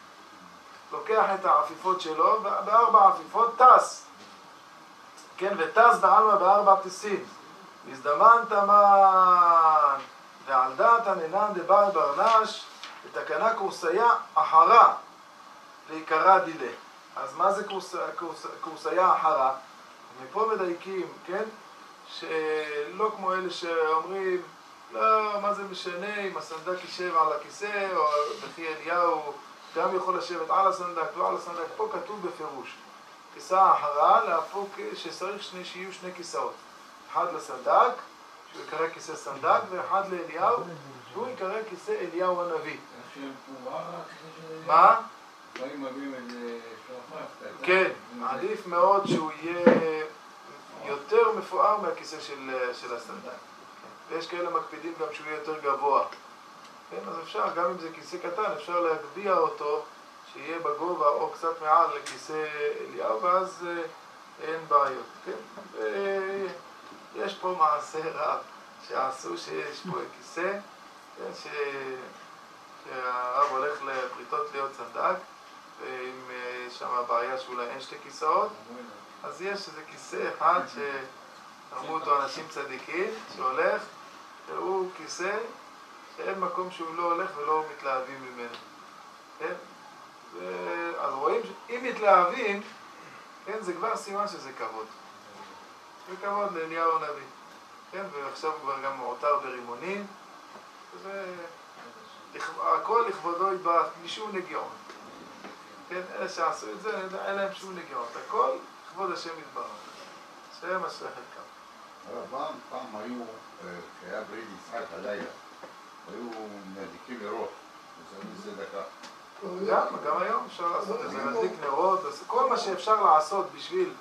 לוקח את העפיפות שלו, בארבע עפיפות טס. כן, וטס בעלמא בארבע טיסים. הזדמן תמן, ועל דעת הננן דבעל ברנש, ותקנה קורסיה אחרה, ויקרא דילה. אז מה זה קורס, קורס, קורסיה אחרה? מפה מדייקים, כן? שלא כמו אלה שאומרים, לא, מה זה משנה אם הסנדק יישב על הכיסא, או בכי אליהו גם יכול לשבת על הסנדק, לא על הסנדק. פה כתוב בפירוש, כיסא אחרה, להפוק שצריך שני, שיהיו שני כיסאות. אחד לסנדק, שהוא יקרא כיסא סנדק, ואחד לאליהו, שהוא יקרא כיסא אליהו הנביא. מה? כן, עדיף מאוד שהוא יהיה יותר מפואר מהכיסא של, של הסנדק. ויש כאלה מקפידים גם שהוא יהיה יותר גבוה. כן, אז אפשר, גם אם זה כיסא קטן, אפשר להגביה אותו, שיהיה בגובה או קצת מעל לכיסא אליהו, ואז אין בעיות. כן? ויש פה מעשה רב שעשו שיש פה כיסא, כן, ש... שהרב הולך לפריטות להיות סנדק, ואם יש שם בעיה שאולי אין שתי כיסאות, אז יש איזה כיסא אחד שתרמו אותו אנשים צדיקים, שהולך, והוא כיסא שאין מקום שהוא לא הולך ולא מתלהבים ממנו. כן? ו... אז רואים שאם מתלהבים, כן, זה כבר סימן שזה כבוד. זה כבוד לאליהו הנביא. כן? ועכשיו כבר גם מעוטר ברימונים, וזה... הכל לכבודו יתברך, משום נגיעות. כן, אלה שעשו את זה, אין להם שום נגיעות. הכל לכבוד השם יתברך. השם אשרי חלקם. אבל פעם, פעם היו, כשהיה ברית יצחק הלילה, היו מדליקים נרות, זה דקה. גם, גם היום אפשר לעשות את זה, מדליק נרות, כל מה שאפשר לעשות בשביל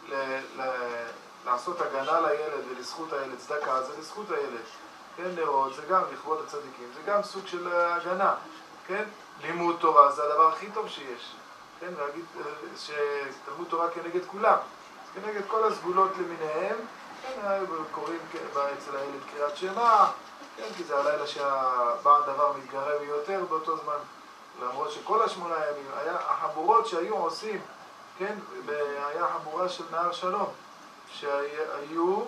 לעשות הגנה לילד ולזכות הילד, צדקה, זה לזכות הילד. כן, נרות, זה גם לכבוד הצדיקים, זה גם סוג של הגנה, כן? לימוד תורה זה הדבר הכי טוב שיש, כן? להגיד שתלמוד תורה כנגד כולם, כנגד כל הסגולות למיניהם, כן? קוראים אצל הילד קריאת שמע, כן? כי זה הלילה שהבעל דבר מתגרה ביותר באותו זמן, למרות שכל השמונה ימים, היה החבורות שהיו עושים, כן? היה חבורה של נהר שלום, שהיו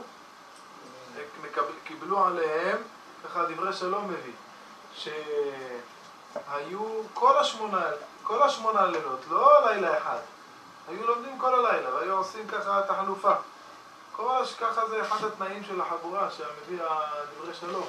קיבלו עליהם, ככה דברי שלום מביא, שהיו כל השמונה כל השמונה לילות, לא לילה אחד. היו לומדים כל הלילה, והיו עושים ככה תחלופה. כל הש... ככה זה אחד התנאים של החבורה שהמביא דברי שלום.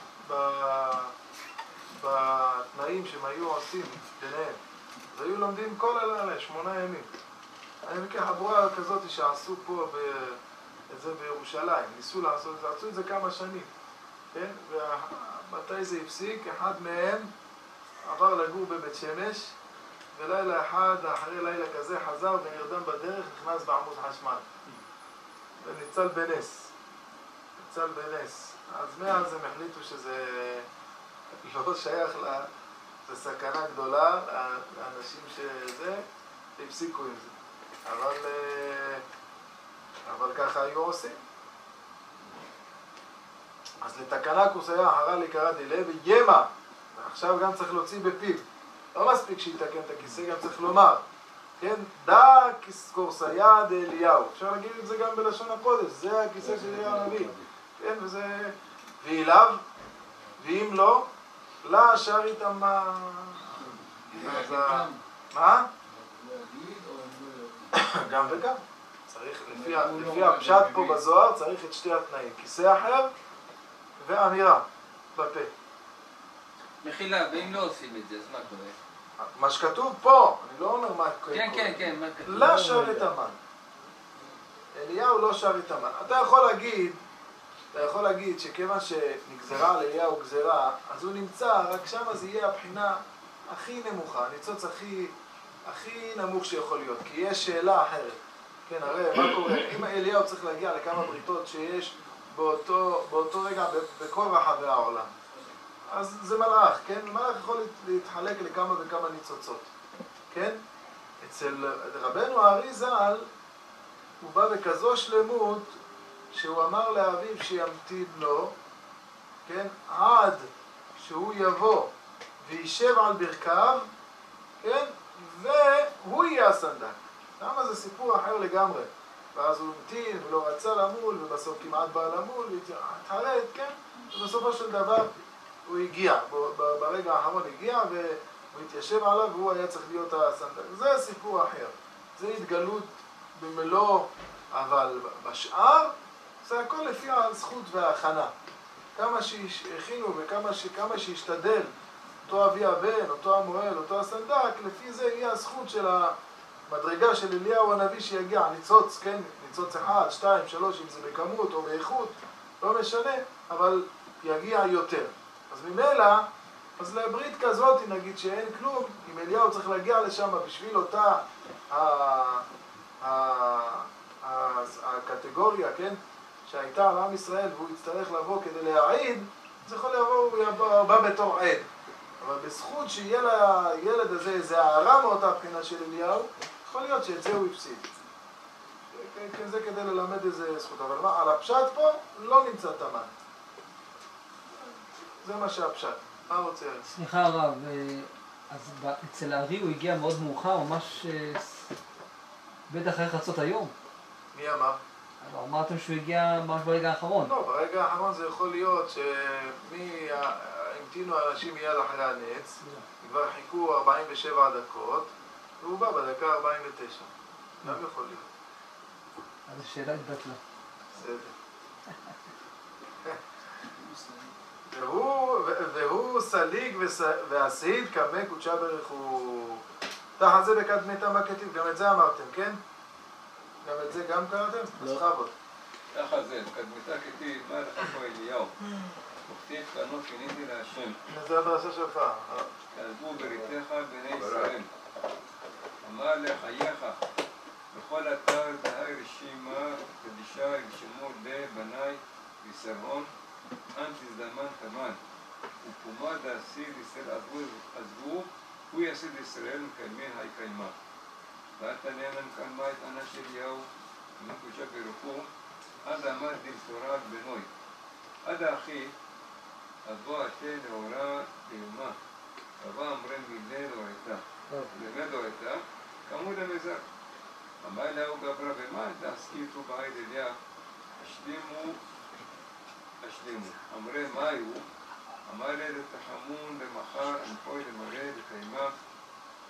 בתנאים שהם היו עושים ביניהם. והיו לומדים כל הלילה, שמונה ימים. אני מכיר חבורה כזאת שעשו פה ב... את זה בירושלים, ניסו לעשות את זה, עשו את זה כמה שנים, כן? ומתי זה הפסיק? אחד מהם עבר לגור בבית שמש, ולילה אחד, אחרי לילה כזה, חזר ונרדם בדרך, נכנס בעמוד חשמל. וניצל בנס. ניצל בנס. אז מאז הם החליטו שזה לא שייך לה, זה סכנה גדולה, לאנשים שזה, הפסיקו עם זה. אבל... אבל ככה היו עושים. אז לתקנה כוסיה אחרה לקרא דילה וימה, ועכשיו גם צריך להוציא בפיו. לא מספיק שיתקן את הכיסא, גם צריך לומר, כן? דא כורסיה דאליהו. אפשר להגיד את זה גם בלשון הקודש, זה הכיסא של אליהו הנביא. כן, וזה... ואליו, ואם לא, לה שר איתם מה... מה? גם וגם. צריך, לפי, לפי הפשט פה בזוהר, צריך את שתי התנאים, כיסא אחר ואמירה בפה. מחילה, ואם לא עושים את זה, אז מה קורה? מה שכתוב פה, אני לא אומר מה קורה. כן, כן, כן, מה כתוב? לא שר את המן. אליהו לא שר את המן. אתה יכול להגיד, אתה יכול להגיד שכיוון שנגזרה על אליהו גזרה, אז הוא נמצא, רק שם זה יהיה הבחינה הכי נמוכה, הניצוץ הכי, הכי נמוך שיכול להיות, כי יש שאלה אחרת. כן, הרי מה קורה? אם אליהו צריך להגיע לכמה בריתות שיש באותו, באותו רגע בכל רחבי העולם, אז זה מלאך, כן? מלאך יכול להתחלק לכמה וכמה ניצוצות, כן? אצל רבנו הארי ז"ל, הוא בא בכזו שלמות שהוא אמר לאביו שימתין לו, כן? עד שהוא יבוא וישב על ברכיו, כן? והוא יהיה הסנדק. למה זה סיפור אחר לגמרי? ואז הוא המתין ולא רצה למול, ובסוף כמעט בא למול, והתחרט, כן? ובסופו של דבר הוא הגיע, ברגע האחרון הגיע והוא התיישב עליו והוא היה צריך להיות הסנדק. זה סיפור אחר. זה התגלות במלוא, אבל בשאר זה הכל לפי הזכות וההכנה. כמה שהכינו וכמה כמה שהשתדל אותו אבי הבן, אותו המועל, אותו הסנדק, לפי זה יהיה הזכות של המדרגה של אליהו הנביא שיגיע, ניצוץ, כן? ניצוץ אחד, שתיים, שלוש, אם זה בכמות או באיכות, לא משנה, אבל יגיע יותר. אז ממילא, אז לברית כזאת נגיד שאין כלום, אם אליהו צריך להגיע לשם בשביל אותה הקטגוריה, כן? שהייתה על עם ישראל והוא יצטרך לבוא כדי להעיד, זה יכול לבוא, הוא בא בתור עד. אבל בזכות שיהיה לילד הזה איזה הערה מאותה בחינה של אליהו, יכול להיות שאת זה הוא הפסיד. זה כדי ללמד איזה זכות. אבל מה, על הפשט פה לא נמצא תמן. זה מה שהפשט. מה רוצה? סליחה הרב, אז אצל הארי הוא הגיע מאוד מאוחר, ממש בטח אחרי חצות היום. מי אמר? אמרתם שהוא הגיע ממש ברגע האחרון. לא, ברגע האחרון זה יכול להיות שמי... המתינו האנשים מיד אחרי הנץ, כבר חיכו ארבעים ושבע דקות, והוא בא בדקה ארבעים ותשע. גם יכול להיות. אז השאלה התבטלה. בסדר. והוא סליג והסעיד כמה קודשה ברך הוא... תחת זה בקדמתם הכתיב, גם את זה אמרתם, כן? גם את זה גם קראתם? אז חבות. ככה זה, בקדמתה כתיב, מה לך פה אליהו? וכתיב כנו שיניתי להשם. זה הדרשה שלך. כתבו בריתך בני ישראל. אמר לחייך, בכל אתר דהי רשימה קדישה יגשמו לבני ויסרון, אנטיס דמן תמן. ופומה דעשי לישראל עזבו, הוא יעשי לישראל מקיימי היי קיימה. ואתה נאמן קיימה את ענה של יאו, מקודשה ברוחו, עד עמד דמסורה בנוי. עד האחי, אבוא עתה נאורה תאומה, אבוא אמרם מילה לא הייתה. באמת לא הייתה, כמוד המזר. אמר לאו גברה ומה תעסקיתו בעד אליה, השלימו, השלימו. אמרם מה היו? אמר אלה תחמון במחר, אנפוי למראה לקיימה,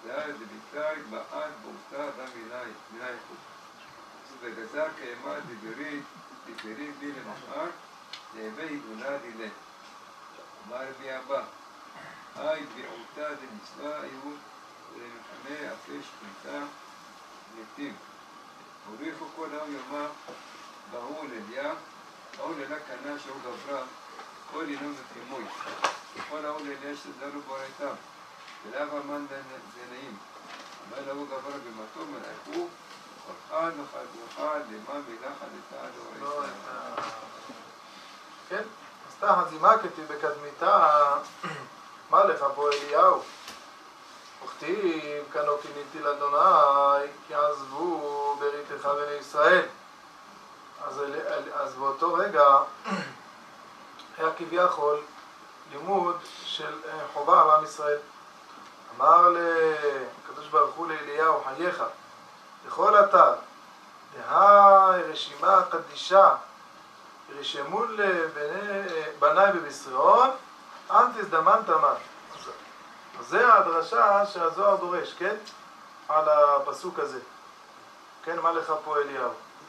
דהי דביתאי בעד באותה אדם מיני איכות. וגזר קיימה דיברית, דיברית בי למחר, להווה יגונה דילה. אמר רבי אבא, היי בעותה דמצווה היו ולמחנה אפי שכינתה מתים. הוריחו כל האו יומה בהוא לליה, ההוא ללה קנה שהוא גברה, כל אינון ופימוי. כל ההוא לליה שזרו בורייתם, ולאו אמן דנאים. אמר להוא גברה במתו מלאכו, אחד אחד ואחד למה מלאכה לתעד הורייתם. כן? אז תחת זימקתי בקדמיתה, מה לך פה אליהו? וכתיב כנו כיניתי לאדוני כי עזבו בריתך בני ישראל. אז, אז באותו רגע היה כביכול לימוד של חובה על עם ישראל. אמר לקדוש ברוך הוא לאליהו, חייך לכל אתר דהי רשימה קדישה ירשמו לבניי בבשריון אנטיס דמנתא מה. זה הדרשה שהזוהר דורש, כן? על הפסוק הזה. כן, מה לך פה אליהו?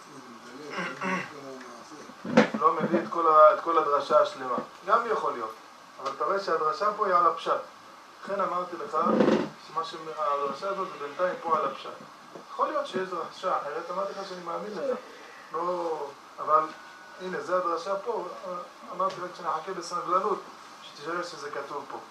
לא מביא את כל, את כל הדרשה השלמה. גם יכול להיות. אבל אתה רואה שהדרשה פה היא על הפשט. לכן אמרתי לך שהדרשה הזאת זה בינתיים פה על הפשט. יכול להיות שיש דרשה אחרת, אמרתי לך שאני מאמין לך. לא... אבל הנה, זה הדרשה פה. אמרתי רק שנחכה בסנגלנות, שתשאר שזה כתוב פה.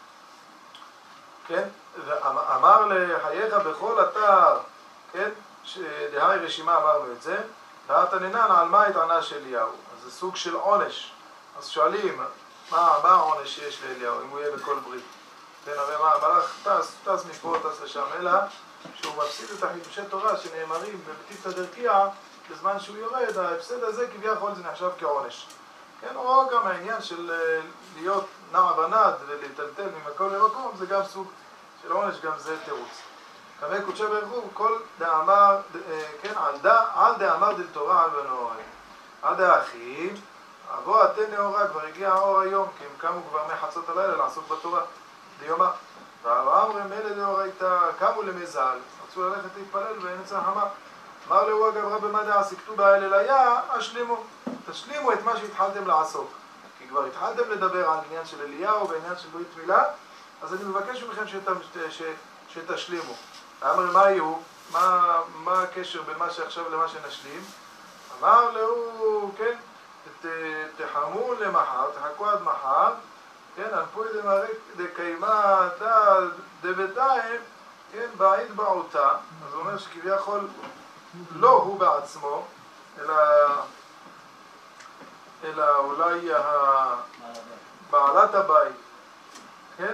כן? ואמר לחייך בכל אתר, כן? שדהי רשימה אמרנו את זה, והתנינן על מה התענה של אליהו. אז זה סוג של עונש. אז שואלים, מה, מה העונש שיש לאליהו, אם הוא יהיה בכל ברית? כן, הרי מה, המלאך טס, טס מפה, טס לשם, אלא שהוא מפסיד את החידושי תורה שנאמרים בבתיתא דרכיה, בזמן שהוא יורד, ההפסד הזה כביכול זה נחשב כעונש. כן, או גם העניין של להיות נע ונד ולטלטל ממקום למקום, זה גם סוג של עונש, גם זה תירוץ. כמי קודשי ברוך הוא, כל דאמר, כן, על דאמר דל תורה על בנוהרי. על דאחים, אבוא אתן נאורה, כבר הגיע האור היום, כי הם קמו כבר מחצות הלילה לעסוק בתורה. דיומה. ואמרם אלה דאורייתא, קמו למזל, רצו ללכת להתפלל ואין אצל חמה. אמר להוא הגברה במה דעסקתו באל אליה, השלימו. תשלימו את מה שהתחלתם לעסוק. כי כבר התחלתם לדבר על עניין של אליהו ועניין של ברית מילה, אז אני מבקש מכם שת, ש, שתשלימו. אמר מה יהיו? מה, מה הקשר בין מה שעכשיו למה שנשלים? אמר להוא, כן, ת, תחמו למחר, תחכו עד מחר, כן, אנפוי דמרק דקיימה דבתיים, כן, בעיד בעותה. אז הוא אומר שכביכול לא הוא בעצמו, אלא, אלא אולי בעלת הבית, כן?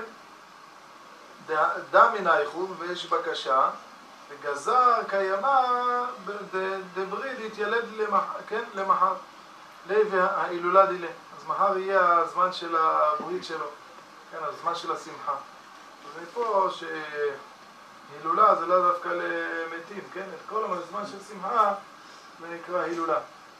דם מנייכו ויש בקשה, וגזר קיימה דבריד יתילד למחר, כן? למחר. לב ההילולה דילה. אז מחר יהיה הזמן של הברית שלו, כן, הזמן של השמחה. אז מפה שהילולה זה לא דווקא למתים, כן? את כל הזמן של שמחה זה נקרא הילולה.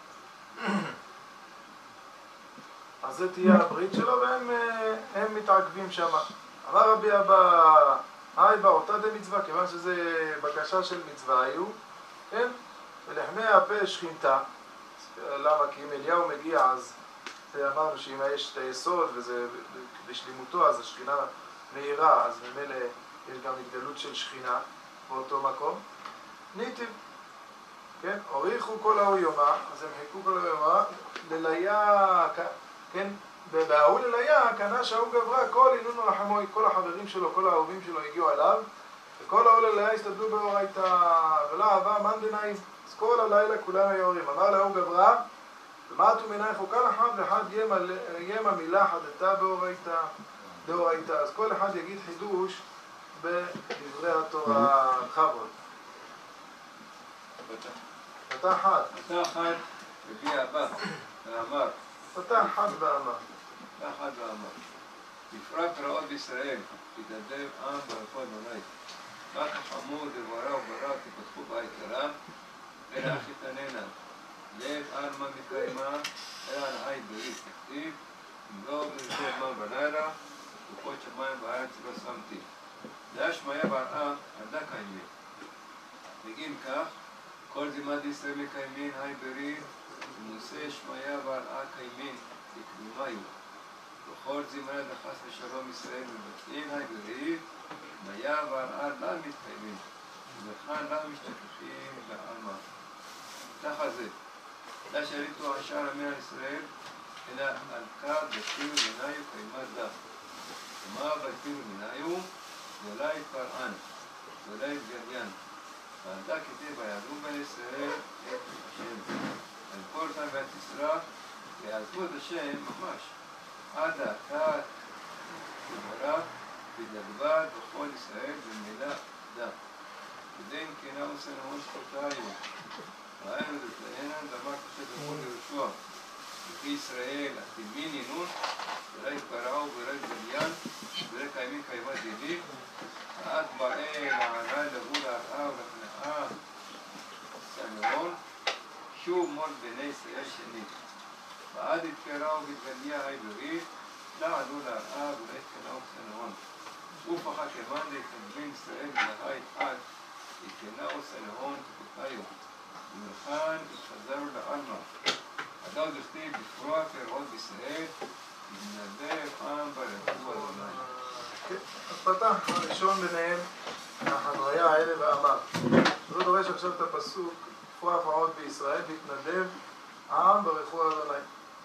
אז זה תהיה הברית שלו והם הם מתעכבים שם. אמר רבי אבא, היי באותה דה מצווה, כיוון שזה בקשה של מצווה היו, כן? ולחמי הפה שכינתה. למה? כי אם אליהו מגיע, אז אמרנו שאם יש את היסוד וזה בשלימותו, אז השכינה מהירה, אז ממילא יש גם התגלות של שכינה באותו מקום. ניטיב, כן? הוריחו כל ההוא יומה, אז הם חיכו כל ההוא יומה, לליה, כן? בההוא לליה, קנה שההוא גברה, כל אינונו לחמוי, כל החברים שלו, כל האהובים שלו הגיעו אליו, וכל ההוא לליה הסתדלו באורייתא, ולא אהבה מן דנאים. אז כל הלילה כולם היורים. אמר להוא גברה, ומעטו מנייך כל אחד ואחד ימה מילה חדתה באורייתא, דאורייתא. אז כל אחד יגיד חידוש בדברי התורה בכבוד. פתח חד. פתח חד לפי הבא, ואמר. פתח חד ואמר. פתח חד ואמר. בפרט רעות בישראל, תתנדב עם ברפוא אדוני. רק חמור דברה וברא תפתחו בית הרם, אלא אחי תננה. לב ארמה מקיימה, אלא על עי ברית תכתיב, אם לא נרצה מה בלילה, ופות שמיים בארץ לא שמתי. להשמיה ברעם עדה קיימים. בגין כך, כל זימת ישראל מקיימים היי ברית, ומושא שמיה ברעה קיימים, תקדימיו. וכל זימת החס ושלום ישראל מבטאים היי ברית, מיה ברעה לא מתקיימים, וכאן לא משתתפים בעלמא. ככה זה. לה שריתו השאר עמי ישראל, אלא על כך בתיר מניו קיימת לה. ומה בתיר מניו? ואולי פרען, ואולי גדיין. ועדה כתב ויעלו בני ישראל את השם. וינקור אותם ואת ישרה, ויעזבו את השם ממש. עד האחת תברך ותדבד בכל ישראל במילה דה. כדין כנה וסנאון שפותיו. ראינו דתלענה דבר כתב בכל ירושוע. וכי ישראל התימין ינון, ורק פרעו ורק גדיין, ורק קיימים קיימת ידיד. ואת באה לעלה לבוא להרעה ולכנעה סנאון, שוב מול בני ישראל שנית. ועד התקראו בגדליה היי ברית, לא עלו להרעה ולא התקנאו סנאון. ופחה כמאן להתנגבין ישראל ולהי עד, התקנאו סנאון תקוטיו. ומכאן התחזרו לעלמא. הדאו דכתיב בפרוע כרעות בישראל, ונדב עם ברחוב אדוני. אז פתח הראשון ביניהם, החדריה האלה ואמר. זה דורש עכשיו את הפסוק, בפרוע פרעות בישראל, והתנדב העם ברכו אדוני.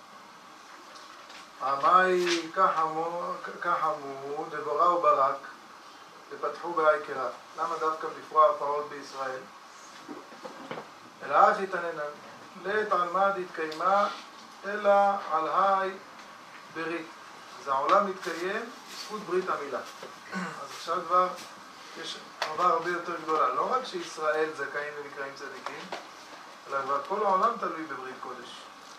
עמי כך אמרו, דבורה וברק, ופתחו בהיקרה. למה דווקא בפרוע פרעות בישראל? אלא אך יתעננה, לית על מה דתקיימה, אלא על היי ברית. אז העולם מתקיים בזכות ברית המילה. אז עכשיו כבר יש חובה הרבה יותר גדולה. לא רק שישראל זכאים ונקראים צדיקים, אלא כבר כל העולם תלוי בברית קודש.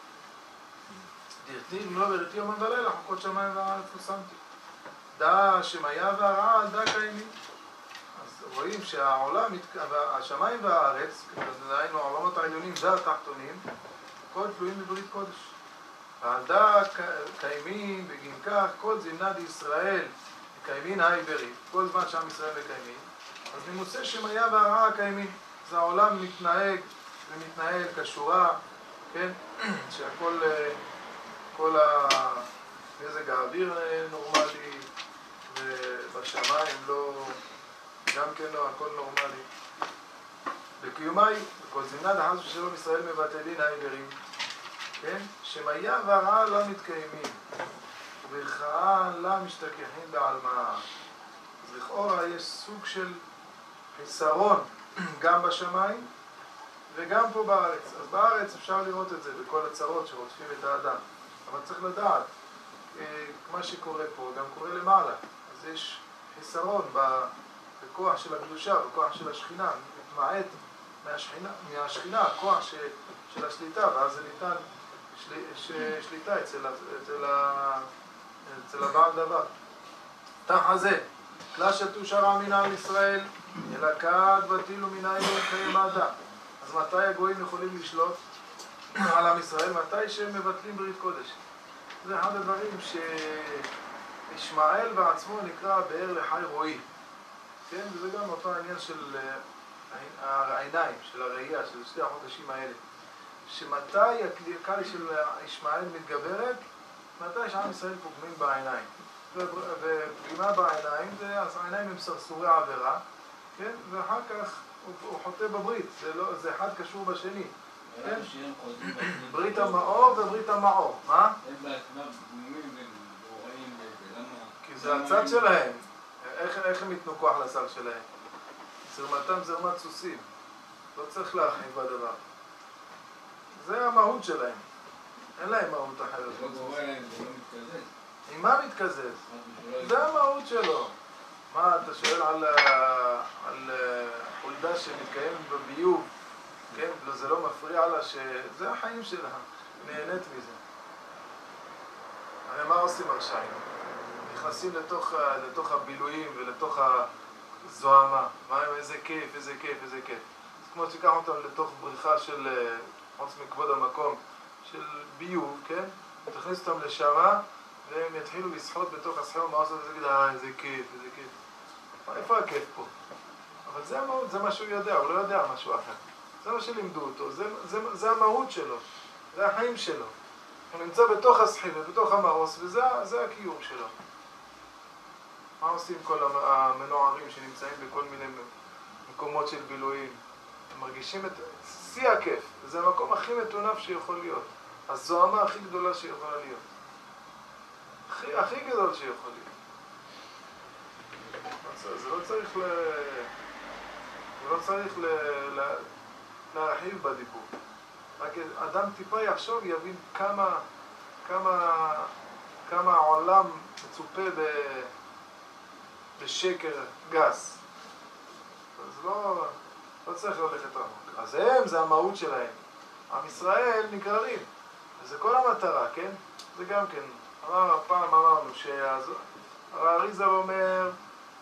דרתיב לא בריתי יום ולילה, חוקות שמיים והארץ לא שמתי. דע שמיה והרעה דע קיימים. אז רואים שהעולם, השמיים והארץ, דהיינו העולמות העליונים והתחתונים, הכל תלויים בברית קודש. ועדה קיימים בגין כך, כל זמנת ישראל מקיימים היי ברית, כל זמן שעם ישראל מקיימים, אז ממוצא שמיה והרעה קיימים. אז העולם מתנהג ומתנהל כשורה, כן? שהכל, כל המזג האוויר נורמלי, ובשמיים לא, גם כן לא, הכל נורמלי. בקיומי, בכל זמנת החס ושלום ישראל מבטלין היי ברית. כן? שמיה והרעה לא מתקיימים, וכאה לא משתכחים בעלמא. אז לכאורה יש סוג של חיסרון גם בשמיים וגם פה בארץ. אז בארץ אפשר לראות את זה בכל הצרות שרודפים את האדם. אבל צריך לדעת, מה שקורה פה גם קורה למעלה. אז יש חיסרון בכוח של הקדושה, בכוח של השכינה, מתמעט מהשכינה, מהשכינה הכוח ש, של השליטה, ואז זה ניתן של, שליטה אצל, אצל, אצל הבעל דבר. תח הזה, כלה שתו שרע מן עם ישראל, אלא כד ותילו מן העיר חיי מדע. אז מתי הגויים יכולים לשלוט על עם ישראל? מתי שהם מבטלים ברית קודש. זה אחד הדברים שישמעאל בעצמו נקרא באר לחי רועי. כן? וזה גם אותו העניין של העיניים, של הראייה, של שתי החודשים האלה. שמתי הקליעה של ישמעאל מתגברת? מתי שעם ישראל פוגמים בעיניים. ופגימה בעיניים, זה, אז העיניים הם סרסורי עבירה, כן? ואחר כך הוא, הוא חוטא בברית, זה, לא, זה אחד קשור בשני. כן? ברית המאור וברית המאור. מה? הם בעצמם פגומים ורעים ולמה? כי זה הצד שלהם. איך, איך הם ייתנו כוח לשר שלהם? זרמתם זרמת סוסים. לא צריך להרחיב בדבר. זה המהות שלהם. אין להם מהות אחרת. זה לא גורם להם, זה לא מתקזז. עם מה מתקזז? זה המהות שלו. מה, אתה שואל על, על חולדה שמתקיימת בביוב, כן? זה לא מפריע לה שזה החיים שלה. נהנית מזה. הרי מה עושים הרשעים? נכנסים לתוך, לתוך הבילויים ולתוך הזוהמה. מה עם איזה כיף, איזה כיף, איזה כיף. אז כמו שתיקח אותם לתוך בריכה של, חוץ מכבוד המקום, של ביוב, כן? תכניס אותם לשמה, והם יתחילו לשחות בתוך הסחור, מה עושה? וזה יגיד, אה, איזה כיף, איזה כיף. איפה הכיף פה? אבל זה המהות, זה מה שהוא יודע, הוא לא יודע משהו אחר. זה מה שלימדו אותו, זה, זה, זה המהות שלו, זה החיים שלו. הוא נמצא בתוך הסחיבה, בתוך המרוס, וזה זה הקיום שלו. מה עושים כל המנוערים שנמצאים בכל מיני מקומות של בילויים? הם מרגישים את שיא הכיף, וזה המקום הכי מטונף שיכול להיות. הזוהמה הכי גדולה שיכולה להיות. הכי, הכי גדול שיכול להיות. זה לא צריך ל... זה לא צריך ל... ל... להרחיב בדיבור. רק אדם טיפה יחשוב, יבין כמה, כמה, כמה העולם מצופה ב... בשקר גס. אז לא, לא צריך ללכת רחוק. אז הם, זה המהות שלהם. עם ישראל נגררים. וזה כל המטרה, כן? זה גם כן. אמר, פעם אמרנו שהאריזל אומר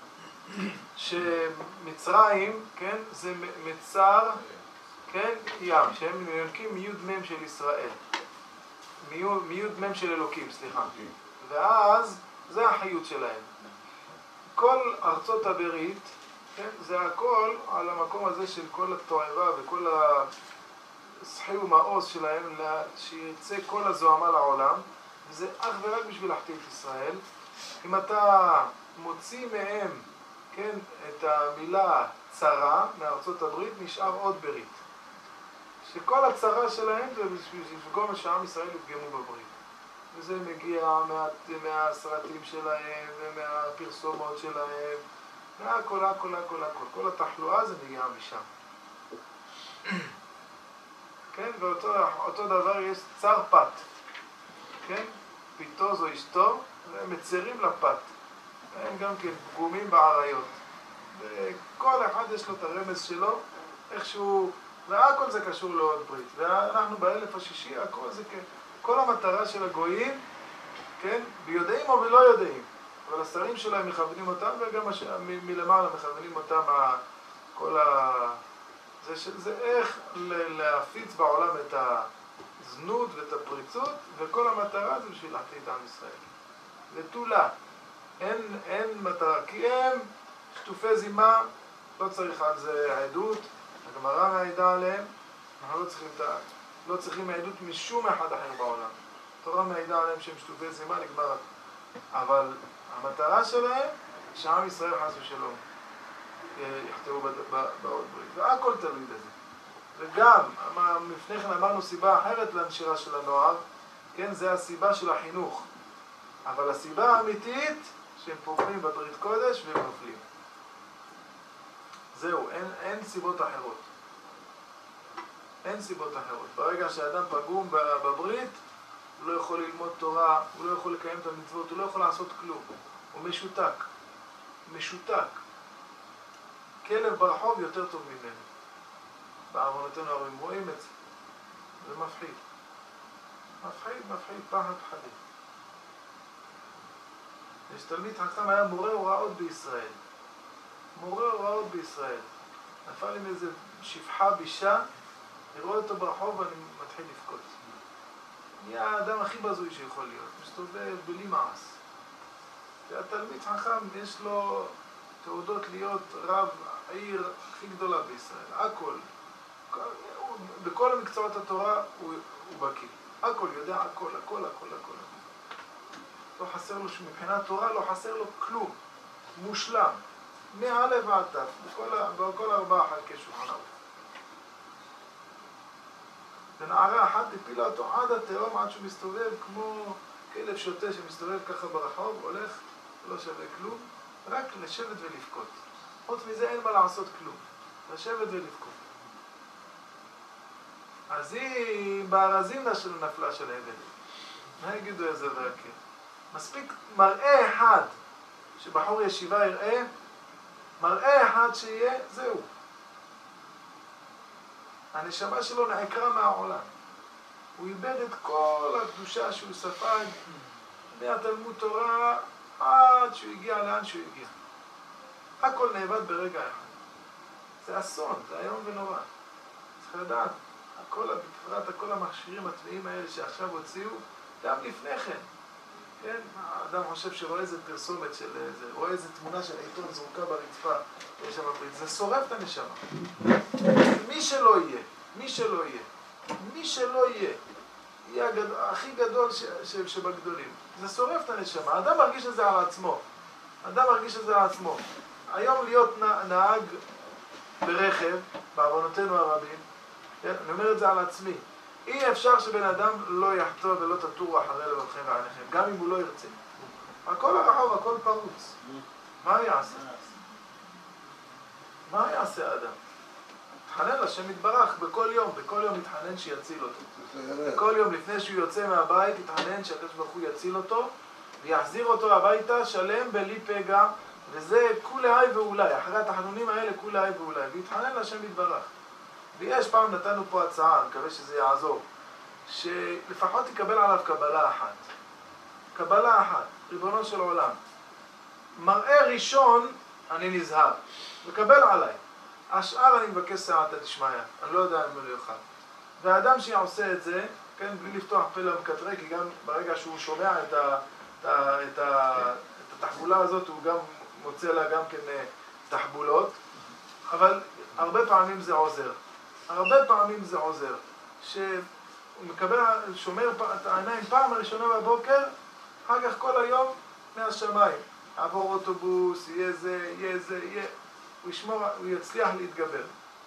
שמצרים, כן, זה מצר, כן, ים, שהם יונקים מיוד מם של ישראל. מיוד מם של אלוקים, סליחה. ואז זה החיות שלהם. כל ארצות הברית, כן, זה הכל על המקום הזה של כל התועבה וכל הסחי ומעוז שלהם, שיצא כל הזוהמה לעולם, וזה אך ורק בשביל להחטיא את ישראל. אם אתה מוציא מהם, כן, את המילה צרה מארצות הברית, נשאר עוד ברית. שכל הצרה שלהם זה בשביל שגורם שעם ישראל יפגמו בברית. וזה מגיע מה, מהסרטים שלהם ומהפרסומות שלהם, מהכל, הכל, הכל, הכל. כל התחלואה זה מגיע משם. כן, ואותו אותו דבר יש צר פת. כן, פיתו זו אשתו, והם מצרים לפת. הם גם כן פגומים בעריות. וכל אחד יש לו את הרמז שלו, איכשהו, והכל זה קשור לעוד ברית. ואנחנו באלף השישי, הכל זה כן. כל המטרה של הגויים, כן, ביודעים או בלא יודעים. אבל השרים שלהם מכוונים אותם, וגם הש... מ- מלמעלה מכוונים אותם, ה... כל ה... זה, ש... זה איך ל... להפיץ בעולם את הזנות ואת הפריצות, וכל המטרה זה בשביל להחטיא את עם ישראל. ותולה. אין, אין מטרה, כי הם שטופי זימה, לא צריך על זה עדות, הגמרא מעידה עליהם, אנחנו לא צריכים, לא צריכים עדות משום אחד אחר בעולם. התורה מעידה עליהם שהם שטופי זימה, נגמר. אבל המטרה שלהם, שעם ישראל חס ושלום יחטאו בעוד ברית, והכל תלוי בזה. וגם, לפני כן אמרנו סיבה אחרת לנשירה של הנוער, כן, זה הסיבה של החינוך. אבל הסיבה האמיתית, שהם פוגעים בברית קודש והם נופלים. זהו, אין, אין סיבות אחרות. אין סיבות אחרות. ברגע שאדם פגום בברית, הוא לא יכול ללמוד תורה, הוא לא יכול לקיים את המצוות, הוא לא יכול לעשות כלום. הוא משותק. משותק. כלב ברחוב יותר טוב ממנו. בעוונותינו הרבים רואים את זה. זה מפחיד. מפחיד, מפחיד, פחד פחדים. יש תלמיד חכם, היה מורה הוראות בישראל. מורה הוראות בישראל. נפל עם איזה שפחה בישה, אני רואה אותו ברחוב ואני מתחיל לבכות. נהיה האדם הכי בזוי שיכול להיות, מסתובב בלי מעש. והתלמיד חכם יש לו תעודות להיות רב העיר הכי גדולה בישראל. הכל. בכל המקצועות התורה הוא, הוא בקיא. הכל יודע, הכל, הכל, הכל, הכל. לא חסר לו, מבחינת תורה לא חסר לו כלום. מושלם. מאלף ועד תף, בכל, בכל ארבעה חלקי שולחן ערוך. ונערה אחת הפילה אותו עד התהום, עד שהוא מסתובב כמו כלב שוטה שמסתובב ככה ברחוב, הולך, לא שווה כלום, רק לשבת ולבכות. חוץ מזה אין מה לעשות כלום. לשבת ולבכות. אז היא בארזינה של נפלה של הבל. מה יגידו איזה והכיר? מספיק מראה אחד שבחור ישיבה יראה, מראה אחד שיהיה, זהו. הנשמה שלו נעקרה מהעולם. הוא איבד את כל הקדושה שהוא ספג מהתלמוד תורה עד שהוא הגיע לאן שהוא הגיע. הכל נאבד ברגע אחד. זה אסון, זה היום ונורא. צריך לדעת, הכל, בפרט הכל המכשירים הטבעיים האלה שעכשיו הוציאו, גם לפני כן. כן? האדם חושב שרואה איזה פרסומת של איזה, רואה איזה תמונה של עיתון זרוקה ברצפה, יש שם ברית, זה שורף את הנשמה. מי שלא יהיה, מי שלא יהיה, מי שלא יהיה, יהיה הגד... הכי גדול ש... ש... שבגדולים. זה שורף את הנשמה. האדם מרגיש את זה על עצמו. האדם מרגיש את זה על עצמו. היום להיות נהג ברכב, בעוונותינו הרבים, כן? אני אומר את זה על עצמי. אי אפשר שבן אדם לא יחטוא ולא תטורו אחרי לבבכם ועליכם, גם אם הוא לא ירצה. הכל הרחוב, הכל פרוץ. מה יעשה? מה יעשה האדם? מתחנן לשם יתברך בכל יום, בכל יום מתחנן שיציל אותו. בכל יום לפני שהוא יוצא מהבית, מתחנן שהקדוש ברוך הוא יציל אותו ויחזיר אותו הביתה שלם בלי פגע, וזה כולי היי ואולי, אחרי התחנונים האלה כולי היי ואולי, והתחנן לשם יתברך. ויש פעם נתנו פה הצעה, אני מקווה שזה יעזור, שלפחות תקבל עליו קבלה אחת. קבלה אחת, ריבונו של עולם. מראה ראשון אני נזהר, מקבל עליי. השאר אני מבקש סייעתא דשמיא, אני לא יודע אם הוא לא יוכל. והאדם שעושה את זה, כן, בלי לפתוח פה למקטרי, כי גם ברגע שהוא שומע את, ה, את, ה, את, ה, את התחבולה הזאת, הוא גם מוצא לה גם כן תחבולות, אבל הרבה פעמים זה עוזר. הרבה פעמים זה עוזר. שהוא מקבל, שומר את העיניים פעם הראשונה בבוקר, אחר כך כל היום מהשמיים. עבור אוטובוס, יהיה זה, יהיה זה, יהיה... הוא ישמור, הוא יצליח להתגבר.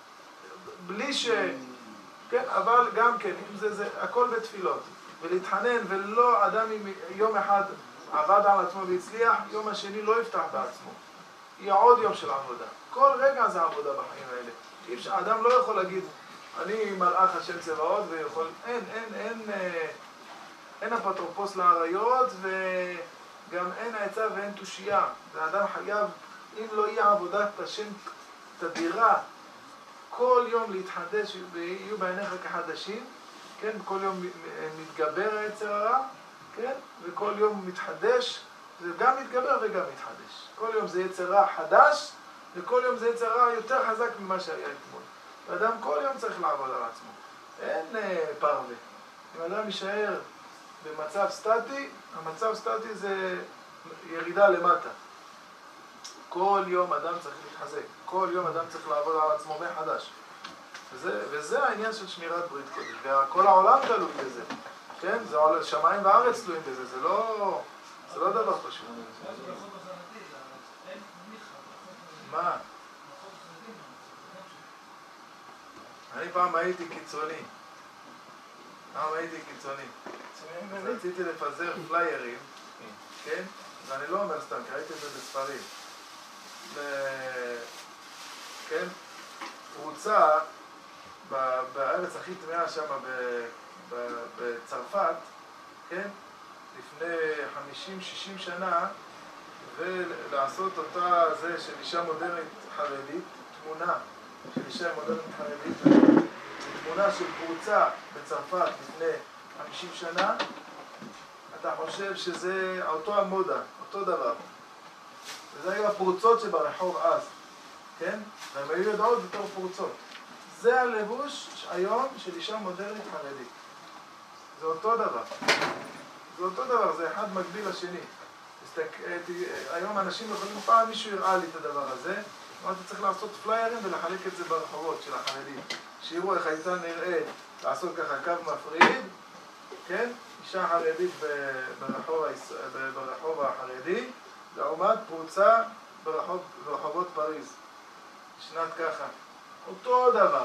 בלי ש... כן, אבל גם כן, אם זה, זה, הכל בתפילות. ולהתחנן, ולא אדם עם יום אחד עבד על עצמו והצליח, יום השני לא יפתח בעצמו. יהיה עוד יום של עבודה. כל רגע זה עבודה בחיים האלה. אי אפשר, האדם לא יכול להגיד, אני מלאך השם צבאות, ויכול... אין, אין, אין, אין, אין אפוטרופוס לעריות, וגם אין העצה ואין תושייה. והאדם חייב, אם לא יהיה עבודת השם תדירה, כל יום להתחדש ויהיו בעיניך כחדשים, כן? כל יום מתגבר היצר הרע, כן? וכל יום מתחדש, זה גם מתגבר וגם מתחדש. כל יום זה יצר רע חדש, וכל יום זה יצר רע יותר חזק ממה שהיה אתמול. ואדם כל יום צריך לעבוד על עצמו. אין אה, פרווה. אם אדם יישאר במצב סטטי, המצב סטטי זה ירידה למטה. כל יום אדם צריך להתחזק, כל יום אדם צריך לעבוד על עצמו מחדש. וזה, וזה העניין של שמירת ברית קודש, וכל העולם תלוי בזה, כן? זה עולה, שמיים וארץ תלויים בזה, זה לא, זה לא דבר פשוט. מה? אני פעם הייתי קיצוני, פעם הייתי קיצוני. רציתי לפזר פליירים, כן? ואני לא אומר סתם, כי ראיתי את זה בספרים. ו... כן? הוא הוצא בארץ הכי טמאה שם בצרפת, כן? לפני חמישים שישים שנה, ולעשות אותה זה של אישה מודרנית חרדית, תמונה של אישה מודרנית חרדית, תמונה של פרוצה בצרפת לפני חמישים שנה, אתה חושב שזה אותו המודה, אותו דבר. וזה היו הפרוצות שברחוב אז, כן? והם היו יודעות בתור פרוצות. זה הלבוש היום של אישה מודרנית חרדית. זה אותו דבר. זה אותו דבר, זה אחד מקביל לשני. היום אנשים יכולים, פעם מישהו הראה לי את הדבר הזה, אמרתי צריך לעשות פליירים ולחלק את זה ברחובות של החרדים. שיראו איך הייתה נראית לעשות ככה קו מפריד, כן? אישה חרדית ברחוב, ברחוב החרדי, לעומת פרוצה ברחוב, ברחובות פריז. שנת ככה. אותו דבר.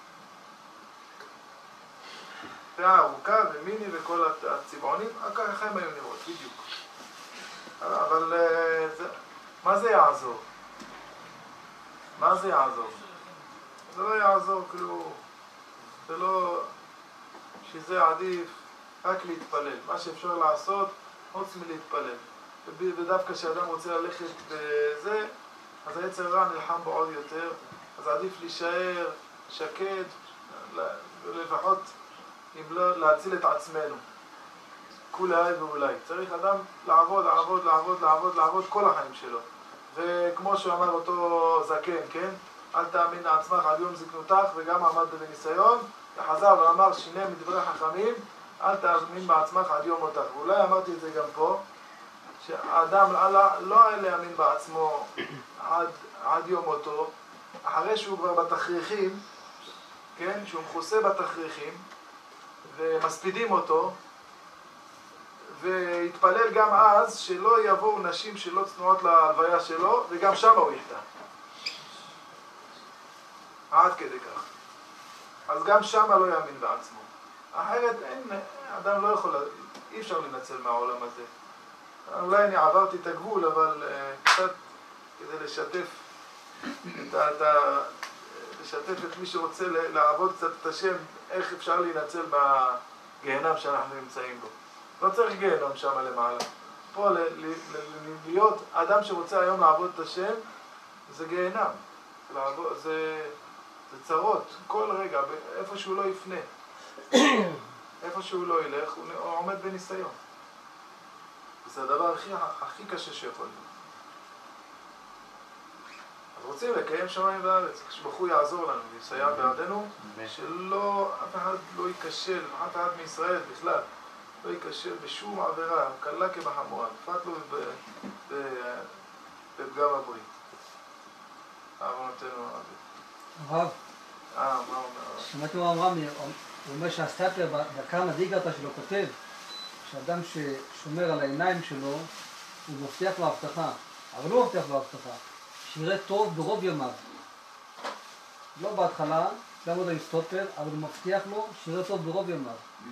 פאה ארוכה ומיני וכל הצבעונים, ככה הם היו נראות, בדיוק. אבל זה, מה זה יעזור? מה זה יעזור? זה לא יעזור, כאילו, זה לא, שזה עדיף רק להתפלל. מה שאפשר לעשות, חוץ מלהתפלל. ודווקא כשאדם רוצה ללכת בזה, אז היצר רע נלחם בו עוד יותר, אז עדיף להישאר שקט, לפחות אם לא להציל את עצמנו. כולי ואולי. צריך אדם לעבוד, לעבוד, לעבוד, לעבוד, לעבוד כל החיים שלו. וכמו שאמר אותו זקן, כן? אל תאמין לעצמך עד יום זקנותך, וגם עמד בניסיון, וחזר ואמר שינה מדברי חכמים, אל תאמין בעצמך עד יום מותך. ואולי אמרתי את זה גם פה, שהאדם לא היה להאמין בעצמו עד, עד יום מותו, אחרי שהוא כבר בתכריכים, כן, שהוא מכוסה בתכריכים, ומספידים אותו, והתפלל גם אז שלא יבואו נשים שלא צנועות להלוויה שלו, וגם שם הוא יחטא. עד כדי כך. אז גם שם לא יאמין בעצמו. אחרת אין, אדם לא יכול, אי אפשר לנצל מהעולם הזה. אולי אני עברתי את הגבול, אבל uh, קצת כדי לשתף את, את, לשתף את מי שרוצה לעבוד קצת את השם, איך אפשר להינצל בגיהנם שאנחנו נמצאים בו. לא צריך גיהנם שם למעלה. פה ל, ל, ל, להיות אדם שרוצה היום לעבוד את השם, זה גיהנם. לעבוד, זה, זה צרות, כל רגע, איפה שהוא לא יפנה. איפה שהוא לא ילך, הוא עומד בניסיון. זה הדבר הכי, הכי קשה שיכול להיות. אז רוצים לקיים שמיים בארץ, כשבחור יעזור לנו ויסייע בעדנו, שלא, אף אחד לא ייכשל, אף אחד מישראל בכלל, לא ייכשל בשום עבירה, קלה כבחמורה, נפת לו בפגם הברית. אהבונתנו אבי. הרב, אה, מה אומר? שמעתי מה אמרם, הוא אומר שהסטאפלר בקרמה דיגרתא שלו כותב שאדם ששומר על העיניים שלו, הוא מבטיח לו הבטחה, אבל לא מבטיח לו הבטחה, שיראה טוב ברוב ימיו. לא בהתחלה, גם עוד עם סטופר, אבל הוא מבטיח לו שיראה טוב ברוב ימיו.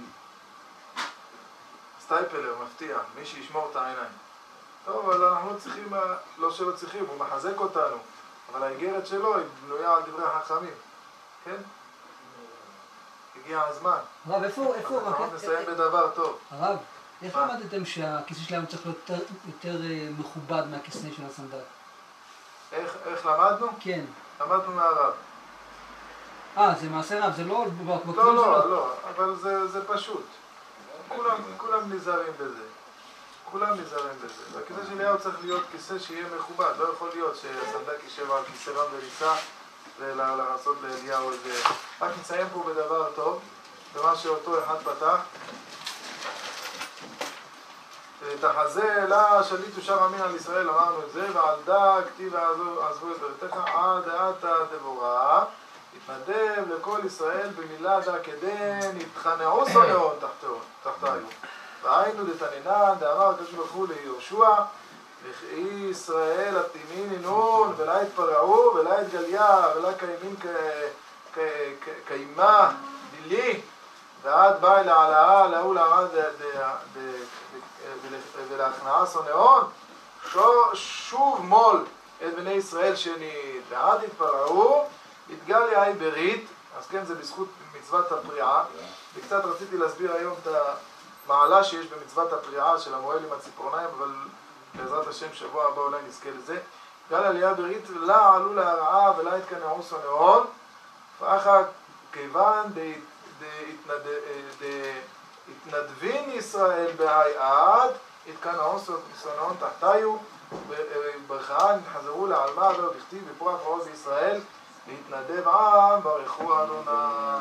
סטייפלר מבטיח, מי שישמור את העיניים. טוב, אבל אנחנו לא צריכים, לא שלא צריכים, הוא מחזק אותנו, אבל האיגרת שלו היא בנויה על דברי החכמים, כן? הגיע הזמן. הרב, איפה, איפה... אז אנחנו נסיים בדבר טוב. הרב, איפה למדתם שהכיסא שלהם צריך להיות יותר, יותר מכובד מהכיסא של הסנדק? איך, איך למדנו? כן. למדנו מהרב. אה, זה מעשה רב, זה לא... לא, לא, לא, אבל זה, זה פשוט. כולם, כולם נזהרים בזה. כולם נזהרים בזה. והכיסא של אליהו צריך להיות כיסא שיהיה מכובד. לא יכול להיות שהסנדק יישב על כיסא רם וריצה ולעשות לאליהו איזה... רק נציין פה בדבר טוב, במה שאותו אחד פתח. תחזה לה שליט ושר אמין על ישראל, אמרנו את זה, ועל דא כתיב עזבו את בריתך עד עתה תבורא, התנדב לכל ישראל במילה דא כדין, התחנעו שונאון תחתיו. והיינו דתנינן, דאמר הקדוש ברוך הוא ליהושע, וכי ישראל התימין ינון, ולה יתפרעו, ולה יתגליה, ולה קיימים קיימה דילי, ועד בא אל העלאה, להוא לערד ולהכנעה שונאון, שוב מול את בני ישראל שנית, ועד יתפרעו, יתגליה היא ברית, אז כן זה בזכות מצוות הפריעה, וקצת רציתי להסביר היום את המעלה שיש במצוות הפריעה של המועל עם הציפורניים, אבל בעזרת השם שבוע הבא אולי נזכה לזה. גל עלייה ברית, לה עלו להרעה ולה יתקנעו שונאון, ואחר כיוון התנדבין ישראל בהי עד, התקנעו שונאון תחתיו, ברכאה נתחזרו לעלמה ולא בכתיב בפרח ועוז בישראל, להתנדב עם ברכו אדוני.